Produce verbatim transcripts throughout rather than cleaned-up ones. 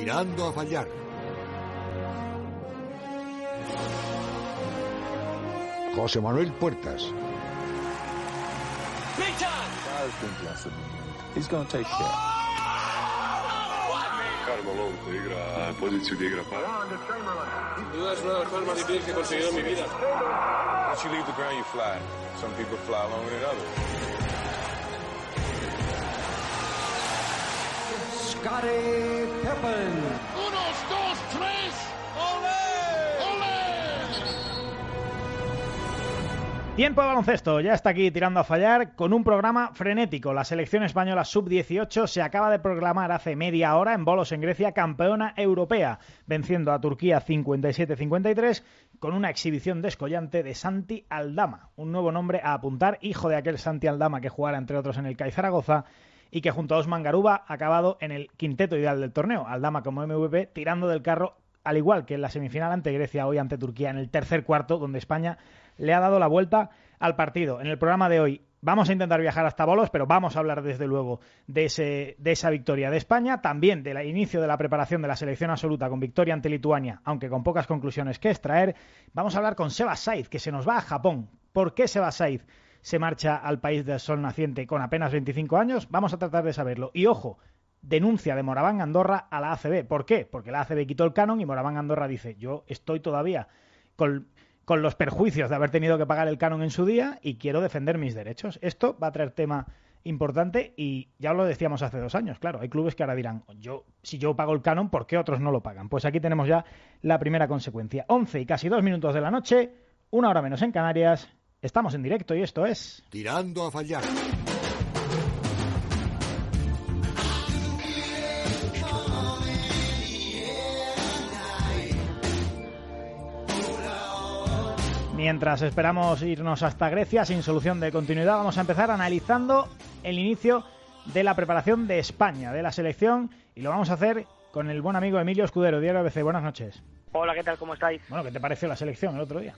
Tirando a fallar. José Manuel Puertas. He's gonna take shit. Carmelo te igra poziciju gdje igra para. Sin duda es una de las cosas más difíciles que he conseguido en mi vida. Once you leave the ground, you fly. Some people fly longer than others. Scottie Pippen. Unos, dos, tres. ¡Olé! ¡Olé! Tiempo de baloncesto, ya está aquí tirando a fallar con un programa frenético. La selección española sub dieciocho se acaba de proclamar hace media hora en Volos en Grecia campeona europea, venciendo a Turquía cincuenta y siete a cincuenta y tres con una exhibición descollante de Santi Aldama, un nuevo nombre a apuntar, hijo de aquel Santi Aldama que jugara entre otros en el C A I Zaragoza y que junto a Osman Garuba ha acabado en el quinteto ideal del torneo. Aldama como M V P tirando del carro, al igual que en la semifinal ante Grecia, hoy ante Turquía en el tercer cuarto, donde España le ha dado la vuelta al partido. En el programa de hoy vamos a intentar viajar hasta Volos, pero vamos a hablar desde luego de, ese, de esa victoria de España, también del inicio de la preparación de la selección absoluta con victoria ante Lituania, aunque con pocas conclusiones que extraer. Vamos a hablar con Seba Saiz, que se nos va a Japón. ¿Por qué Seba Saiz se marcha al país del sol naciente con apenas veinticinco años? Vamos a tratar de saberlo. Y ojo, denuncia de Moraván Andorra a la A C B. ¿Por qué? Porque la A C B quitó el canon y Moraván Andorra dice: yo estoy todavía con, con los perjuicios de haber tenido que pagar el canon en su día y quiero defender mis derechos. Esto va a traer tema importante y ya lo decíamos hace dos años. Claro, hay clubes que ahora dirán: yo, si yo pago el canon, ¿por qué otros no lo pagan? Pues aquí tenemos ya la primera consecuencia. once y casi dos minutos de la noche, una hora menos en Canarias. Estamos en directo y esto es... Tirando a fallar. Mientras esperamos irnos hasta Grecia sin solución de continuidad, vamos a empezar analizando el inicio de la preparación de España, de la selección, y lo vamos a hacer con el buen amigo Emilio Escudero, Diario A B C. Buenas noches. Hola, ¿qué tal? ¿Cómo estáis? Bueno, ¿qué te pareció la selección el otro día?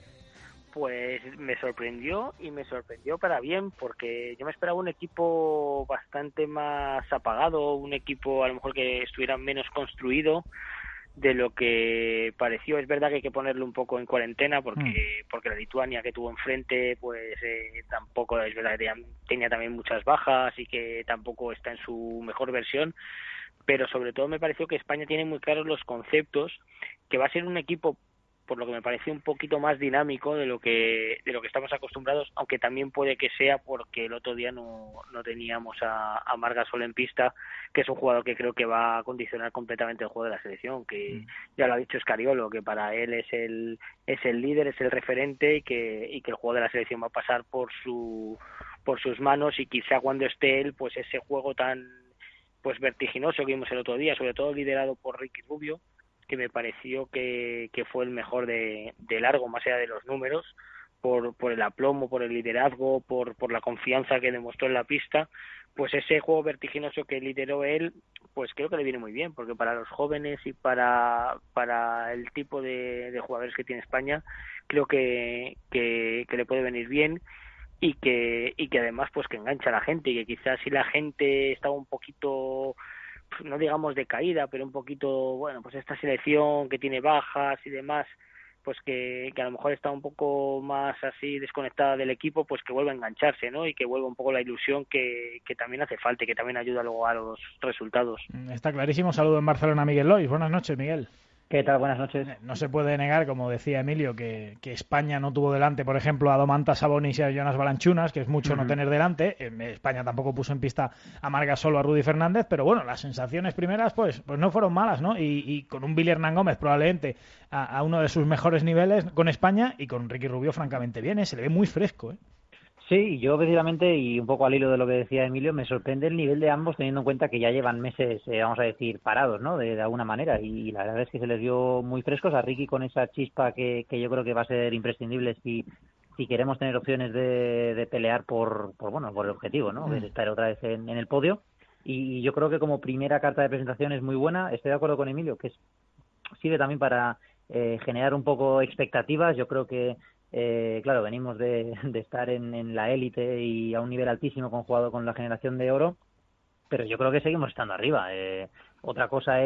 Pues me sorprendió y me sorprendió para bien, porque yo me esperaba un equipo bastante más apagado, un equipo a lo mejor que estuviera menos construido de lo que pareció. Es verdad que hay que ponerle un poco en cuarentena porque mm. porque la Lituania que tuvo enfrente pues eh, tampoco, es verdad que tenía también muchas bajas y que tampoco está en su mejor versión, pero sobre todo me pareció que España tiene muy claros los conceptos, que va a ser un equipo, por lo que me pareció, un poquito más dinámico de lo que de lo que estamos acostumbrados, aunque también puede que sea porque el otro día no, no teníamos a, a Marc Gasol en pista, que es un jugador que creo que va a condicionar completamente el juego de la selección, que mm. ya lo ha dicho Scariolo, que para él es el es el líder, es el referente, y que y que el juego de la selección va a pasar por su por sus manos, y quizá cuando esté él, pues ese juego tan pues vertiginoso que vimos el otro día, sobre todo liderado por Ricky Rubio, que me pareció que, que fue el mejor de, de largo, más allá de los números, por, por el aplomo, por el liderazgo, por, por la confianza que demostró en la pista. Pues ese juego vertiginoso que lideró él, pues creo que le viene muy bien, porque para los jóvenes y para, para el tipo de, de jugadores que tiene España, creo que, que, que le puede venir bien, y que, y que además pues que engancha a la gente, y que quizás si la gente estaba un poquito, no digamos de caída, pero un poquito, bueno, pues esta selección que tiene bajas y demás, pues que, que a lo mejor está un poco más así desconectada del equipo, pues que vuelva a engancharse, ¿no? Y que vuelva un poco la ilusión que, que también hace falta y que también ayuda luego a los resultados. Está clarísimo. Saludo en Barcelona a Miguel Lois. Buenas noches, Miguel. ¿Qué tal? Buenas noches. No se puede negar, como decía Emilio, que, que España no tuvo delante, por ejemplo, a Domantas Sabonis y a Jonas Balanchunas, que es mucho uh-huh. no tener delante. España tampoco puso en pista a Marc Gasol o a Rudy Fernández, pero bueno, las sensaciones primeras pues pues no fueron malas, ¿no? Y, y con un Billy Hernán Gómez probablemente a, a uno de sus mejores niveles con España, y con Ricky Rubio francamente bien, ¿eh? Se le ve muy fresco, ¿eh? Sí, yo precisamente, y un poco al hilo de lo que decía Emilio, me sorprende el nivel de ambos, teniendo en cuenta que ya llevan meses, eh, vamos a decir, parados, ¿no? De, de alguna manera, y la verdad es que se les vio muy frescos. A Ricky con esa chispa que, que yo creo que va a ser imprescindible si si queremos tener opciones de, de pelear por, por bueno por el objetivo, ¿no? De estar otra vez en, en el podio. Y yo creo que como primera carta de presentación es muy buena. Estoy de acuerdo con Emilio, que es, sirve también para eh, generar un poco expectativas. Yo creo que Eh, claro, venimos de, de estar en, en la élite y a un nivel altísimo con jugado con la generación de oro, pero yo creo que seguimos estando arriba. Eh, otra cosa es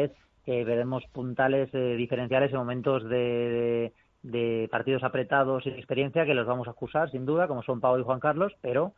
que veremos puntales eh, diferenciales en momentos de, de, de partidos apretados y de experiencia que los vamos a acusar, sin duda, como son Pau y Juan Carlos, pero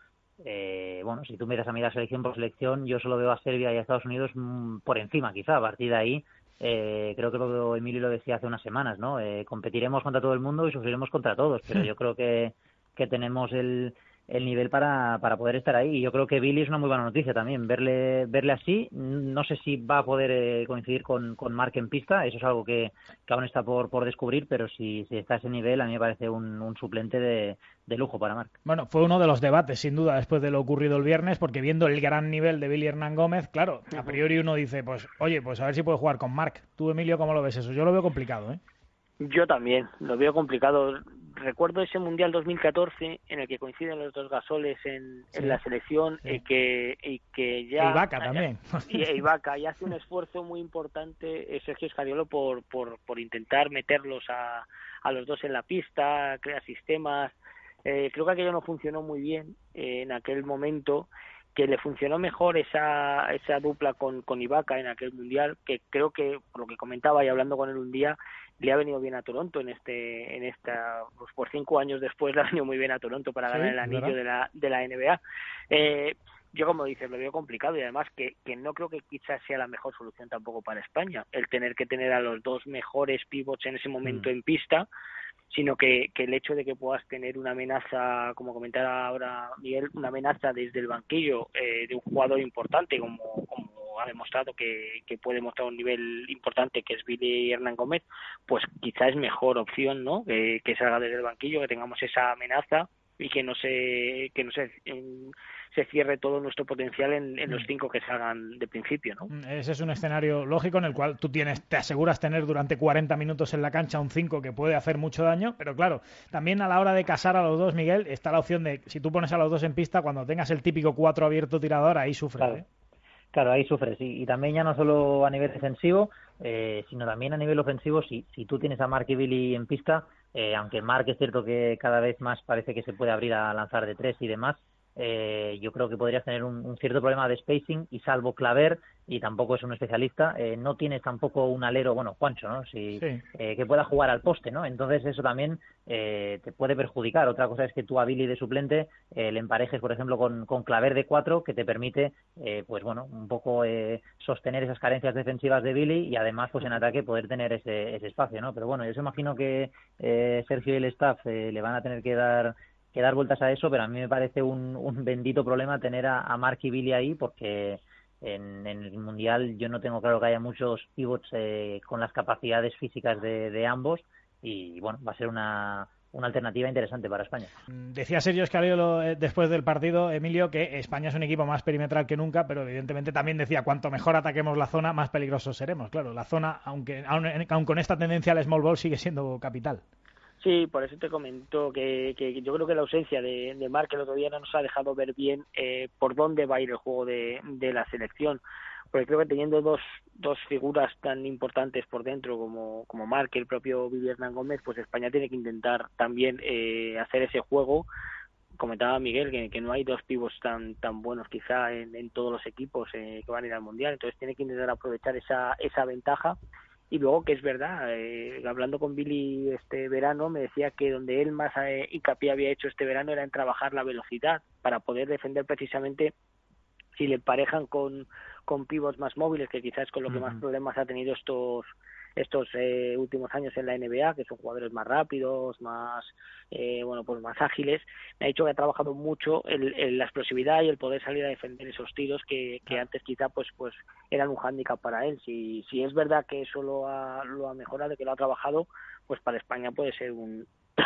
eh, bueno, si tú miras a mirar selección por selección, yo solo veo a Serbia y a Estados Unidos mmm, por encima, quizá, a partir de ahí. Eh, creo que lo Emilio lo decía hace unas semanas, ¿no? Eh, competiremos contra todo el mundo y sufriremos contra todos, pero yo creo que, que tenemos el, el nivel para, para poder estar ahí. Y yo creo que Billy es una muy buena noticia también, verle verle así. No sé si va a poder eh, coincidir con, con Marc en pista, eso es algo que, que aún está por, por descubrir, pero si, si está a ese nivel, a mí me parece un, un suplente de, de lujo para Marc. Bueno, fue uno de los debates, sin duda, después de lo ocurrido el viernes, porque viendo el gran nivel de Billy Hernán Gómez, claro, a priori uno dice, pues, oye, pues a ver si puede jugar con Marc. Tú, Emilio, ¿cómo lo ves eso? Yo lo veo complicado, ¿eh? Yo también, lo veo complicado. Recuerdo ese Mundial dos mil catorce en el que coinciden los dos Gasoles en, sí. en la selección sí. y que y que ya... E Ibaka también. Y e Ibaka, y hace un esfuerzo muy importante eh, Sergio Scariolo por, por, por intentar meterlos a, a los dos en la pista, crear sistemas. Eh, creo que aquello no funcionó muy bien eh, en aquel momento, que le funcionó mejor esa esa dupla con, con Ibaka en aquel Mundial, que creo que, por lo que comentaba y hablando con él un día, le ha venido bien a Toronto en este en esta pues por cinco años después le ha venido muy bien a Toronto para ganar sí, el anillo ¿verdad? de la de la N B A. Eh, yo, como dices, lo veo complicado y además que, que no creo que quizás sea la mejor solución tampoco para España, el tener que tener a los dos mejores pivots en ese momento mm. en pista, sino que, que el hecho de que puedas tener una amenaza, como comentaba ahora Miguel, una amenaza desde el banquillo eh, de un jugador importante como, como ha demostrado que, que puede mostrar un nivel importante, que es Billy Hernán Gómez, pues quizá es mejor opción, ¿no? Que, que salga desde el banquillo, que tengamos esa amenaza y que no se que no se en, se cierre todo nuestro potencial en, en los cinco que salgan de principio, ¿no? Ese es un escenario lógico en el cual tú tienes te aseguras tener durante cuarenta minutos en la cancha un cinco que puede hacer mucho daño, pero claro, también a la hora de casar a los dos, Miguel, está la opción de, si tú pones a los dos en pista, cuando tengas el típico cuatro abierto tirador, ahí sufres, claro. ¿eh? Claro, ahí sufres. Y, y también ya no solo a nivel defensivo, eh, sino también a nivel ofensivo, si, si tú tienes a Marc y Billy en pista, eh, aunque Marc es cierto que cada vez más parece que se puede abrir a lanzar de tres y demás, eh, yo creo que podrías tener un, un cierto problema de spacing, y salvo Claver, y tampoco es un especialista, eh, no tienes tampoco un alero, bueno, Juancho, ¿no? Si, sí. eh, que pueda jugar al poste, ¿no? Entonces eso también eh, te puede perjudicar. Otra cosa es que tú a Billy de suplente eh, le emparejes, por ejemplo, con, con Claver de cuatro, que te permite, eh, pues bueno, un poco eh, sostener esas carencias defensivas de Billy y además, pues en ataque poder tener ese, ese espacio, ¿no? Pero bueno, yo se imagino que eh, Sergio y el staff eh, le van a tener que dar que dar vueltas a eso, pero a mí me parece un, un bendito problema tener a, a Marc y Billy ahí, porque en, en el Mundial yo no tengo claro que haya muchos pivots eh, con las capacidades físicas de, de ambos, y bueno, va a ser una, una alternativa interesante para España. Decía Sergio Scariolo eh, después del partido, Emilio, que España es un equipo más perimetral que nunca, pero evidentemente también decía, cuanto mejor ataquemos la zona, más peligrosos seremos. Claro, la zona, aunque aun, aun con esta tendencia al small ball, sigue siendo capital. Sí, por eso te comento que, que yo creo que la ausencia de, de Marc el otro día no nos ha dejado ver bien eh, por dónde va a ir el juego de, de la selección, porque creo que teniendo dos dos figuras tan importantes por dentro como, como Marc y el propio Billy Hernán Gómez, pues España tiene que intentar también eh, hacer ese juego. Comentaba Miguel que, que no hay dos pivos tan tan buenos quizá en, en todos los equipos eh, que van a ir al Mundial, entonces tiene que intentar aprovechar esa esa ventaja. Y luego, que es verdad, eh, hablando con Billy este verano, me decía que donde él más eh, hincapié había hecho este verano era en trabajar la velocidad para poder defender precisamente si le emparejan con, con pivots más móviles, que quizás es con lo que uh-huh. más problemas ha tenido estos estos eh, últimos años en la N B A, que son jugadores más rápidos, más eh, bueno pues más ágiles. Me ha dicho que ha trabajado mucho en, en la explosividad y el poder salir a defender esos tiros que, que antes quizá pues pues eran un hándicap para él. Si si es verdad que eso lo ha lo ha mejorado, que lo ha trabajado, pues para España puede ser un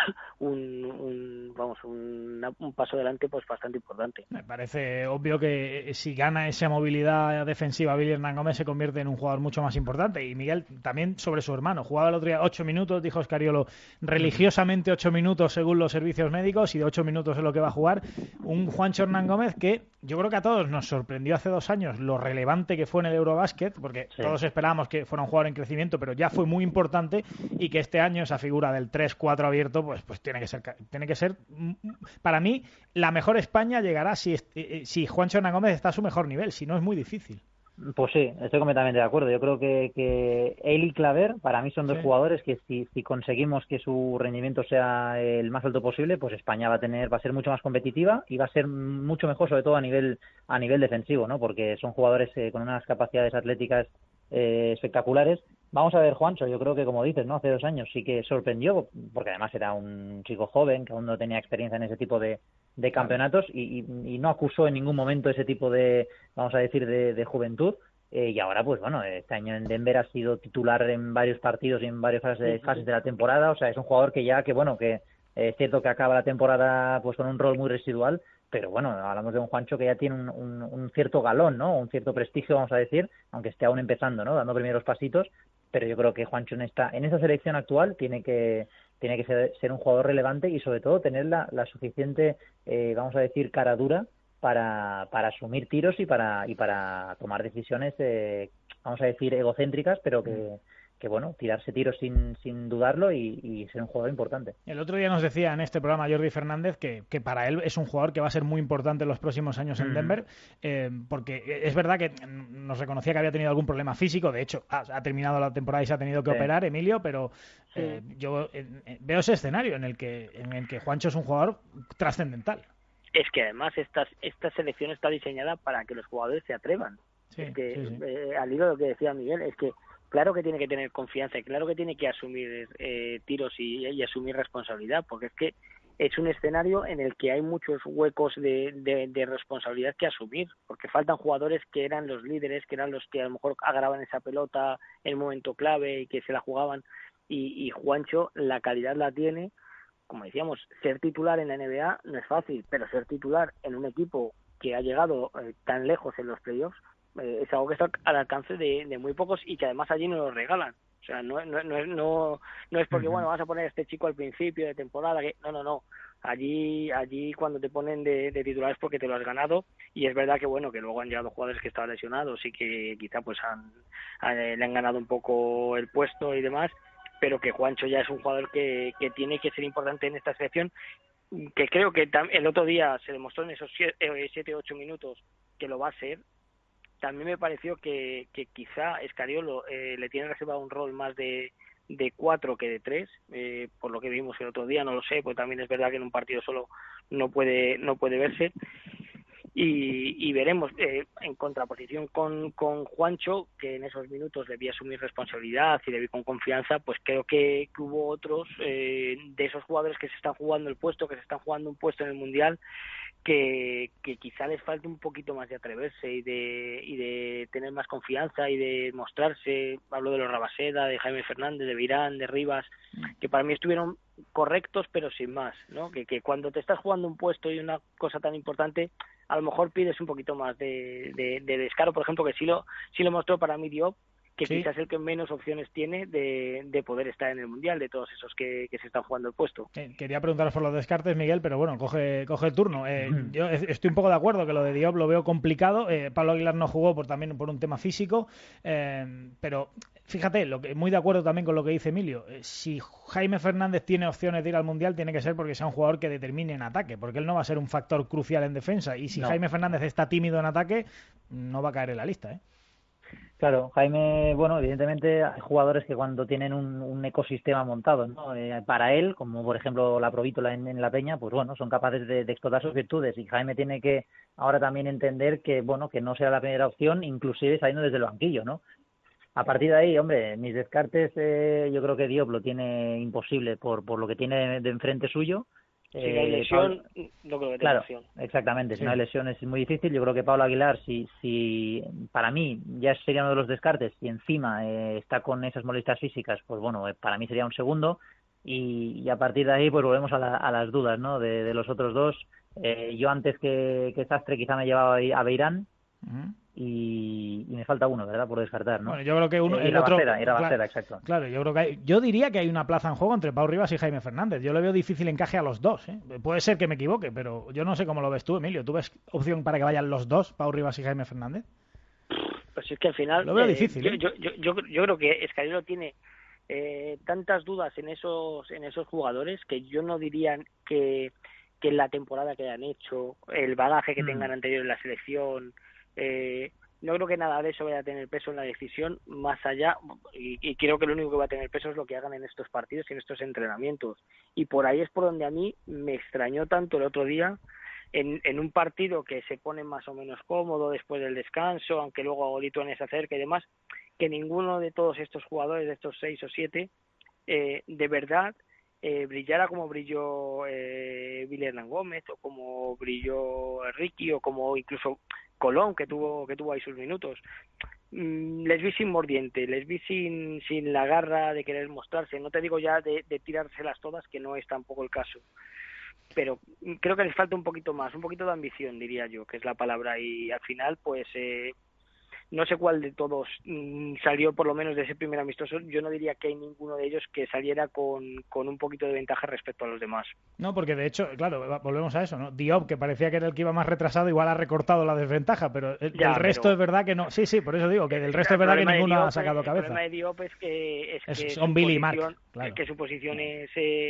un, un vamos un, un paso adelante pues bastante importante. Me parece obvio que si gana esa movilidad defensiva Billy Hernán Gómez se convierte en un jugador mucho más importante. Y Miguel, también sobre su hermano, jugaba el otro día ocho minutos, dijo Scariolo, religiosamente ocho minutos según los servicios médicos, y de ocho minutos es lo que va a jugar un Juancho Hernán Gómez que yo creo que a todos nos sorprendió hace dos años lo relevante que fue en el Eurobasket, porque sí. todos esperábamos que fuera un jugador en crecimiento, pero ya fue muy importante, y que este año esa figura del tres cuatro abierto pues pues tiene que ser tiene que ser para mí la mejor España llegará si si Juancho Hernán Gómez está a su mejor nivel, si no es muy difícil. Pues sí, estoy completamente de acuerdo. Yo creo que, que él y Claver, para mí son dos sí. jugadores que si, si conseguimos que su rendimiento sea el más alto posible, pues España va a tener, va a ser mucho más competitiva y va a ser mucho mejor, sobre todo a nivel a nivel defensivo, ¿no? Porque son jugadores eh, con unas capacidades atléticas eh, espectaculares. Vamos a ver, Juancho, yo creo que como dices, ¿no? Hace dos años sí que sorprendió, porque además era un chico joven que aún no tenía experiencia en ese tipo de de campeonatos y, y, y no acusó en ningún momento ese tipo de, vamos a decir, de, de juventud. Eh, y ahora, pues bueno, este año en Denver ha sido titular en varios partidos y en varias fases, fases de la temporada. O sea, es un jugador que ya, que bueno, que eh, es cierto que acaba la temporada pues con un rol muy residual, pero bueno, hablamos de un Juancho que ya tiene un, un, un cierto galón, ¿no? Un cierto prestigio, vamos a decir, aunque esté aún empezando, ¿no? Dando primeros pasitos. Pero yo creo que Juancho en esta en esta selección actual tiene que tiene que ser, ser un jugador relevante y sobre todo tener la, la suficiente, eh, vamos a decir, cara dura para, para asumir tiros y para y para tomar decisiones, eh, vamos a decir, egocéntricas, pero que, que bueno, tirarse tiros sin, sin dudarlo y, y ser un jugador importante. El otro día nos decía en este programa Jordi Fernández que, que para él es un jugador que va a ser muy importante en los próximos años en mm. Denver, eh, porque es verdad que nos reconocía que había tenido algún problema físico, de hecho ha, ha terminado la temporada y se ha tenido que sí. operar, Emilio, pero eh, sí. yo eh, veo ese escenario en el que en el que Juancho es un jugador trascendental. Es que además esta, esta selección está diseñada para que los jugadores se atrevan. Sí, es que, sí, sí. Eh, al hilo de lo que decía Miguel, es que claro que tiene que tener confianza y claro que tiene que asumir eh, tiros y, y asumir responsabilidad, porque es que es un escenario en el que hay muchos huecos de, de, de responsabilidad que asumir, porque faltan jugadores que eran los líderes, que eran los que a lo mejor agarraban esa pelota en el momento clave y que se la jugaban, y, y Juancho la calidad la tiene. Como decíamos, ser titular en la N B A no es fácil, pero ser titular en un equipo que ha llegado eh, tan lejos en los playoffs eh, es algo que está al alcance de, de muy pocos y que además allí no lo regalan. O sea, no, no, no, no, no es porque, uh-huh. bueno, vas a poner a este chico al principio de temporada, que no, no, no. Allí allí cuando te ponen de, de titular es porque te lo has ganado, y es verdad que, bueno, que luego han llegado jugadores que estaban lesionados y que quizá pues han, han le han ganado un poco el puesto y demás, pero que Juancho ya es un jugador que, que tiene que ser importante en esta selección, que creo que el otro día se demostró en esos siete o ocho minutos que lo va a ser. También me pareció que, que quizá Escariolo eh, le tiene reservado un rol más de, de cuatro que de tres, eh, por lo que vimos el otro día, no lo sé, pues también es verdad que en un partido solo no puede no puede verse. Y, y veremos, eh, en contraposición con, con Juancho, que en esos minutos debía asumir responsabilidad y debía con confianza, pues creo que, que hubo otros eh, de esos jugadores que se están jugando el puesto, que se están jugando un puesto en el Mundial, que, que quizá les falte un poquito más de atreverse y de, y de tener más confianza y de mostrarse. Hablo de los Rabaseda, de Jaime Fernández, de Virán, de Rivas, que para mí estuvieron correctos pero sin más, ¿no? Que, que cuando te estás jugando un puesto y una cosa tan importante, a lo mejor pides un poquito más de, de, de descaro, por ejemplo, que sí lo sí lo mostró para mí Diop, que sí. quizás es el que menos opciones tiene de, de poder estar en el Mundial, de todos esos que, que se están jugando el puesto. Eh, quería preguntaros por los descartes, Miguel, pero bueno, coge coge el turno. Eh, mm. Yo estoy un poco de acuerdo que lo de Diop lo veo complicado. Eh, Pablo Aguilar no jugó por también por un tema físico, eh, pero fíjate, lo que muy de acuerdo también con lo que dice Emilio. Eh, si Jaime Fernández tiene opciones de ir al Mundial, tiene que ser porque sea un jugador que determine en ataque, porque él no va a ser un factor crucial en defensa. Y si no. Jaime Fernández está tímido en ataque, no va a caer en la lista, ¿eh? Claro, Jaime, bueno, evidentemente hay jugadores que cuando tienen un, un ecosistema montado, ¿no? Eh, para él, como por ejemplo la Provítola en, en La Peña, pues bueno, son capaces de, de explotar sus virtudes, y Jaime tiene que ahora también entender que, bueno, que no será la primera opción, inclusive saliendo desde el banquillo, ¿no? A partir de ahí, hombre, mis descartes, eh, yo creo que Diop lo tiene imposible por, por lo que tiene de, de enfrente suyo. Si no hay lesión, eh, no creo que tenga claro, lesión. Exactamente, si sí. no hay lesión es muy difícil. Yo creo que Pablo Aguilar, si, si para mí ya sería uno de los descartes, y encima eh, está con esas molestias físicas, pues bueno, eh, para mí sería un segundo. Y, y a partir de ahí, pues volvemos a, la, a las dudas, ¿no? De, de los otros dos. Eh, yo antes que, que Sastre quizá me llevaba a Beirán. Uh-huh. Y, y me falta uno, ¿verdad? Por descartar, ¿no? Bueno, yo creo que uno, eh, el otro, Bacera, era Bacera, claro, exacto. Claro, yo creo que hay, yo diría que hay una plaza en juego entre Pau Rivas y Jaime Fernández. Yo le veo difícil encaje a los dos, ¿eh? Puede ser que me equivoque, pero yo no sé cómo lo ves tú, Emilio. ¿Tú ves opción para que vayan los dos, Pau Rivas y Jaime Fernández? Pues es que al final lo veo eh, difícil. ¿eh? Yo, yo, yo, yo creo que Escariolo tiene eh, tantas dudas en esos en esos jugadores que yo no diría que que la temporada que hayan hecho, el bagaje que mm. tengan anterior en la selección, eh, no creo que nada de eso vaya a tener peso en la decisión, más allá, y, y creo que lo único que va a tener peso es lo que hagan en estos partidos y en estos entrenamientos. Y por ahí es por donde a mí me extrañó tanto el otro día, en, en un partido que se pone más o menos cómodo después del descanso, aunque luego Lituania se acerca y demás, que ninguno de todos estos jugadores, de estos seis o siete, eh, de verdad eh, brillara como brilló eh, Willy Hernán Gómez, o como brilló Ricky, o como incluso Colón, que tuvo que tuvo ahí sus minutos. Mm, les vi sin mordiente, les vi sin sin la garra de querer mostrarse. No te digo ya de, de tirárselas todas, que no es tampoco el caso. Pero creo que les falta un poquito más, un poquito de ambición, diría yo, que es la palabra. Y al final, pues... Eh, no sé cuál de todos mmm, salió por lo menos de ese primer amistoso. Yo no diría que hay ninguno de ellos que saliera con, con un poquito de ventaja respecto a los demás. No, porque de hecho, claro, volvemos a eso, ¿no? Diop, que parecía que era el que iba más retrasado, igual ha recortado la desventaja, pero el, ya, el resto pero... es verdad que no. Sí, sí, por eso digo que del resto es verdad que ninguno Diop, ha sacado cabeza. El problema de Diop es que, es es, que son su Billy posición, Mark, claro. Es que su posición es,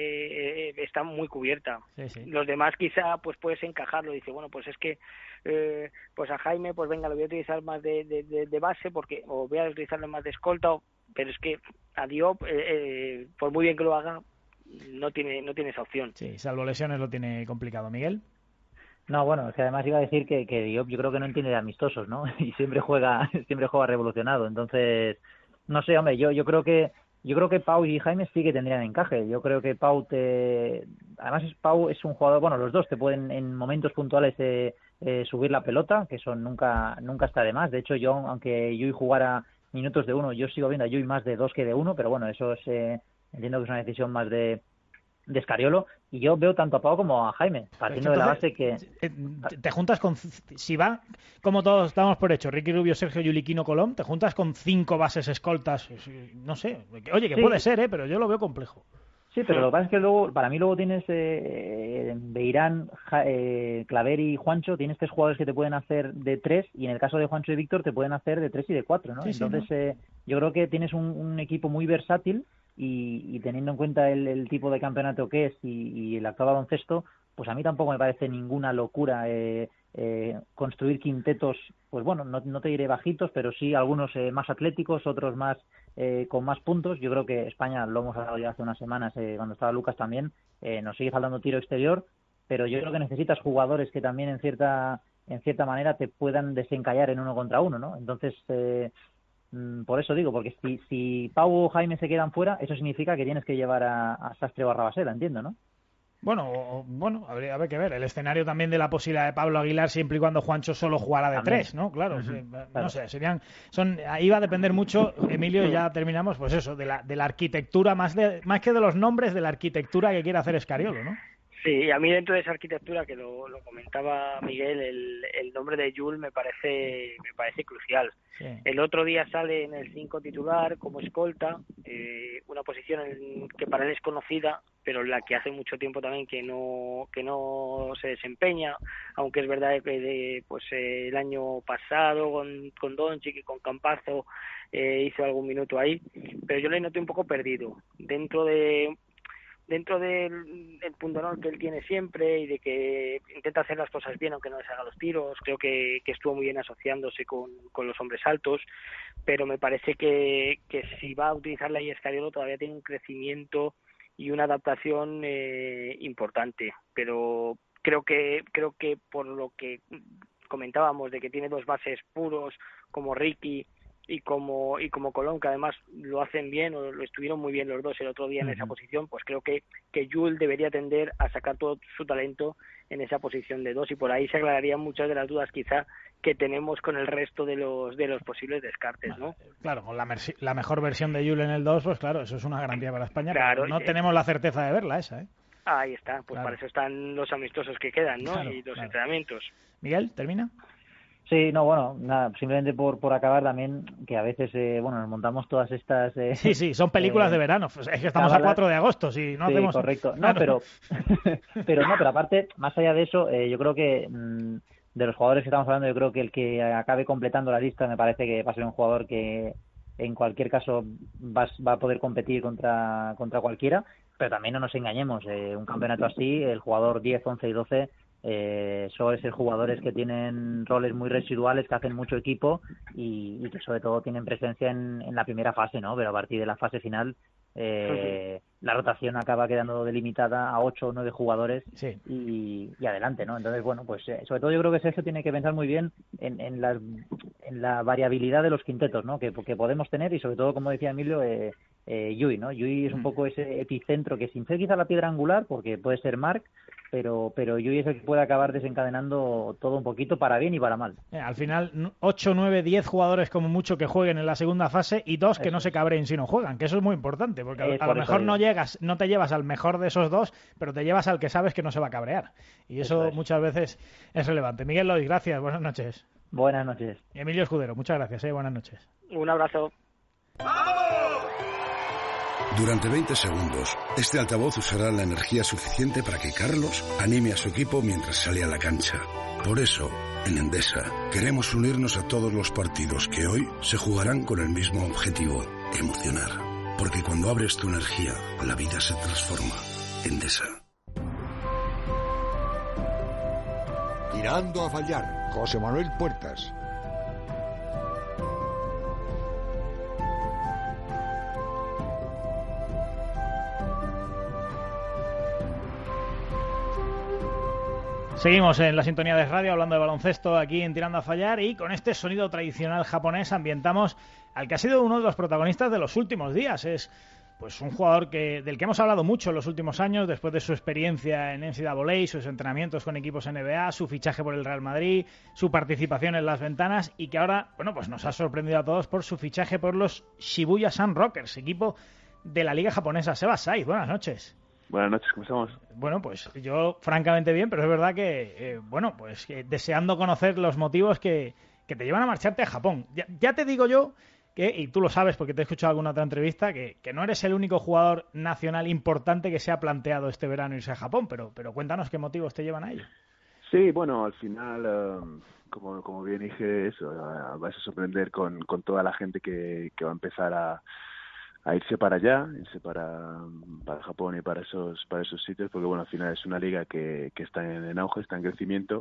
eh, está muy cubierta. Sí, sí. Los demás quizá pues puedes encajarlo. Dice, bueno, pues es que eh, pues a Jaime, pues venga, lo voy a utilizar más de, de, de, de base, porque o voy a utilizarlo más de escolta, o, pero es que a Diop, eh, eh, por muy bien que lo haga, no tiene no tiene esa opción. Sí, salvo lesiones lo tiene complicado. ¿Miguel? No, bueno, es que además iba a decir que, que Diop yo creo que no entiende de amistosos, ¿no? Y siempre juega siempre juega revolucionado. Entonces, no sé, hombre, yo yo creo que yo creo que Pau y Jaime sí que tendrían encaje. Yo creo que Pau te... Además, es, Pau es un jugador... Bueno, los dos te pueden en momentos puntuales eh, eh, subir la pelota, que eso nunca nunca está de más. De hecho, yo, aunque Yui jugara minutos de uno, yo sigo viendo a Yui más de dos que de uno, pero bueno, eso es... Eh, entiendo que es una decisión más de... de Scariolo, y yo veo tanto a Pau como a Jaime, partiendo Entonces, de la base que... Te juntas con... Si va, como todos estamos por hecho, Ricky Rubio, Sergio Yuliquino, Colón, te juntas con cinco bases escoltas, no sé, oye, que sí. Puede ser, ¿eh? Pero yo lo veo complejo. Sí, pero lo que pasa es que luego, para mí luego tienes eh, Beirán, ja, eh, Claver y Juancho, tienes tres jugadores que te pueden hacer de tres, y en el caso de Juancho y Víctor te pueden hacer de tres y de cuatro, ¿no? Sí, Entonces sí, ¿no? Eh, yo creo que tienes un, un equipo muy versátil, y, y teniendo en cuenta el, el tipo de campeonato que es y, y el actual baloncesto, pues a mí tampoco me parece ninguna locura eh, eh, construir quintetos, pues bueno, no, no te diré bajitos, pero sí algunos eh, más atléticos, otros más eh, con más puntos. Yo creo que España, lo hemos hablado ya hace unas semanas, eh, cuando estaba Lucas también, eh, nos sigue faltando tiro exterior, pero yo creo que necesitas jugadores que también en cierta en cierta manera te puedan desencallar en uno contra uno, ¿no? Entonces... Eh, Por eso digo, porque si, si Pau o Jaime se quedan fuera, eso significa que tienes que llevar a, a Sastre o a Rabaseda, entiendo, ¿no? Bueno, bueno, habría, habría que ver. El escenario también de la posibilidad de Pablo Aguilar, siempre y cuando Juancho solo jugara de también. Tres, ¿no? Claro, uh-huh. sí, no claro. sé, serían... son ahí va a depender mucho, Emilio, y ya terminamos, pues eso, de la, de la arquitectura, más, de, más que de los nombres, de la arquitectura que quiere hacer Scariolo, ¿no? Sí, a mí dentro de esa arquitectura, que lo, lo comentaba Miguel, el, el nombre de Jul me parece me parece crucial. Sí. El otro día sale en el cinco titular como escolta, eh, una posición en, que para él es conocida, pero la que hace mucho tiempo también que no que no se desempeña, aunque es verdad que de, pues eh, el año pasado con, con Doncic y con Campazzo eh, hizo algún minuto ahí, pero yo le noté un poco perdido dentro de dentro del, del pundonor que él tiene siempre y de que intenta hacer las cosas bien aunque no les haga los tiros. Creo que, que estuvo muy bien asociándose con, con los hombres altos, pero me parece que, que si va a utilizar la Scariolo todavía tiene un crecimiento y una adaptación eh, importante, pero creo que creo que por lo que comentábamos de que tiene dos bases puros como Ricky y como y como Colón, que además lo hacen bien o lo estuvieron muy bien los dos el otro día en uh-huh. esa posición, pues creo que que Jul debería tender a sacar todo su talento en esa posición de dos, y por ahí se aclararían muchas de las dudas quizá que tenemos con el resto de los de los posibles descartes, ¿no? Claro, con la, mer- la mejor versión de Jul en el dos, pues claro, eso es una garantía para España, claro, pero no eh, tenemos la certeza de verla esa, ¿eh? Ahí está, pues claro. Para eso están los amistosos que quedan, ¿no? Claro, y los claro. entrenamientos. Miguel, ¿termina? Sí, no, bueno, nada, simplemente por por acabar también, que a veces, eh, bueno, nos montamos todas estas... Eh, sí, sí, son películas eh, de verano, es que estamos a cuatro de agosto, si no sí, hacemos... correcto, no, claro. pero, pero no, pero aparte, más allá de eso, eh, yo creo que mmm, de los jugadores que estamos hablando, yo creo que el que acabe completando la lista me parece que va a ser un jugador que en cualquier caso va, va a poder competir contra contra cualquiera, pero también no nos engañemos, eh, un campeonato así, el jugador diez, once y doce... eh, suelen ser jugadores que tienen roles muy residuales, que hacen mucho equipo y, y que sobre todo tienen presencia en, en la primera fase, ¿no? Pero a partir de la fase final eh, uh-huh. la rotación acaba quedando delimitada a ocho o nueve jugadores sí. y, y adelante, ¿no? Entonces, bueno, pues eh, sobre todo yo creo que Sergio tiene que pensar muy bien en, en, la, en la variabilidad de los quintetos, ¿no? Que, que podemos tener y sobre todo, como decía Emilio, eh, eh, Yui, ¿no? Yui es un poco ese epicentro que sin ser quizá la piedra angular, porque puede ser Marc, pero pero Yui es el que puede acabar desencadenando todo un poquito para bien y para mal. Eh, al final, ocho, nueve, diez jugadores como mucho que jueguen en la segunda fase y dos que eso no se cabreen si no juegan, que eso es muy importante, porque a, a lo mejor no llegas, no te llevas al mejor de esos dos, pero te llevas al que sabes que no se va a cabrear. Y eso, eso es. muchas veces es relevante. Miguel Lois, gracias, buenas noches. Buenas noches. Y Emilio Escudero, muchas gracias, eh, buenas noches. Un abrazo. Durante veinte segundos, este altavoz usará la energía suficiente para que Carlos anime a su equipo mientras sale a la cancha. Por eso, en Endesa, queremos unirnos a todos los partidos que hoy se jugarán con el mismo objetivo, emocionar. Porque cuando abres tu energía, la vida se transforma. Endesa. Tirando a fallar, José Manuel Puertas. Seguimos en la sintonía de radio hablando de baloncesto aquí en Tirando a Fallar y con este sonido tradicional japonés ambientamos al que ha sido uno de los protagonistas de los últimos días. Es pues un jugador que del que hemos hablado mucho en los últimos años después de su experiencia en N C A A, sus entrenamientos con equipos N B A, su fichaje por el Real Madrid, su participación en las ventanas y que ahora, bueno, pues nos ha sorprendido a todos por su fichaje por los Shibuya Sun Rockers, equipo de la liga japonesa. Sebas Saiz, buenas noches. Buenas noches, ¿cómo estamos? Bueno, pues yo francamente bien, pero es verdad que, eh, bueno, pues eh, deseando conocer los motivos que, que te llevan a marcharte a Japón. Ya, ya te digo yo que, y tú lo sabes porque te he escuchado alguna otra entrevista, que, que no eres el único jugador nacional importante que se ha planteado este verano irse a Japón, pero, pero cuéntanos qué motivos te llevan a ello. Sí, bueno, al final, um, como, como bien dije, eso, uh, vas a sorprender con, con toda la gente que, que va a empezar a... a irse para allá, irse para, para Japón y para esos para esos sitios, porque bueno, al final es una liga que, que está en, en auge, está en crecimiento,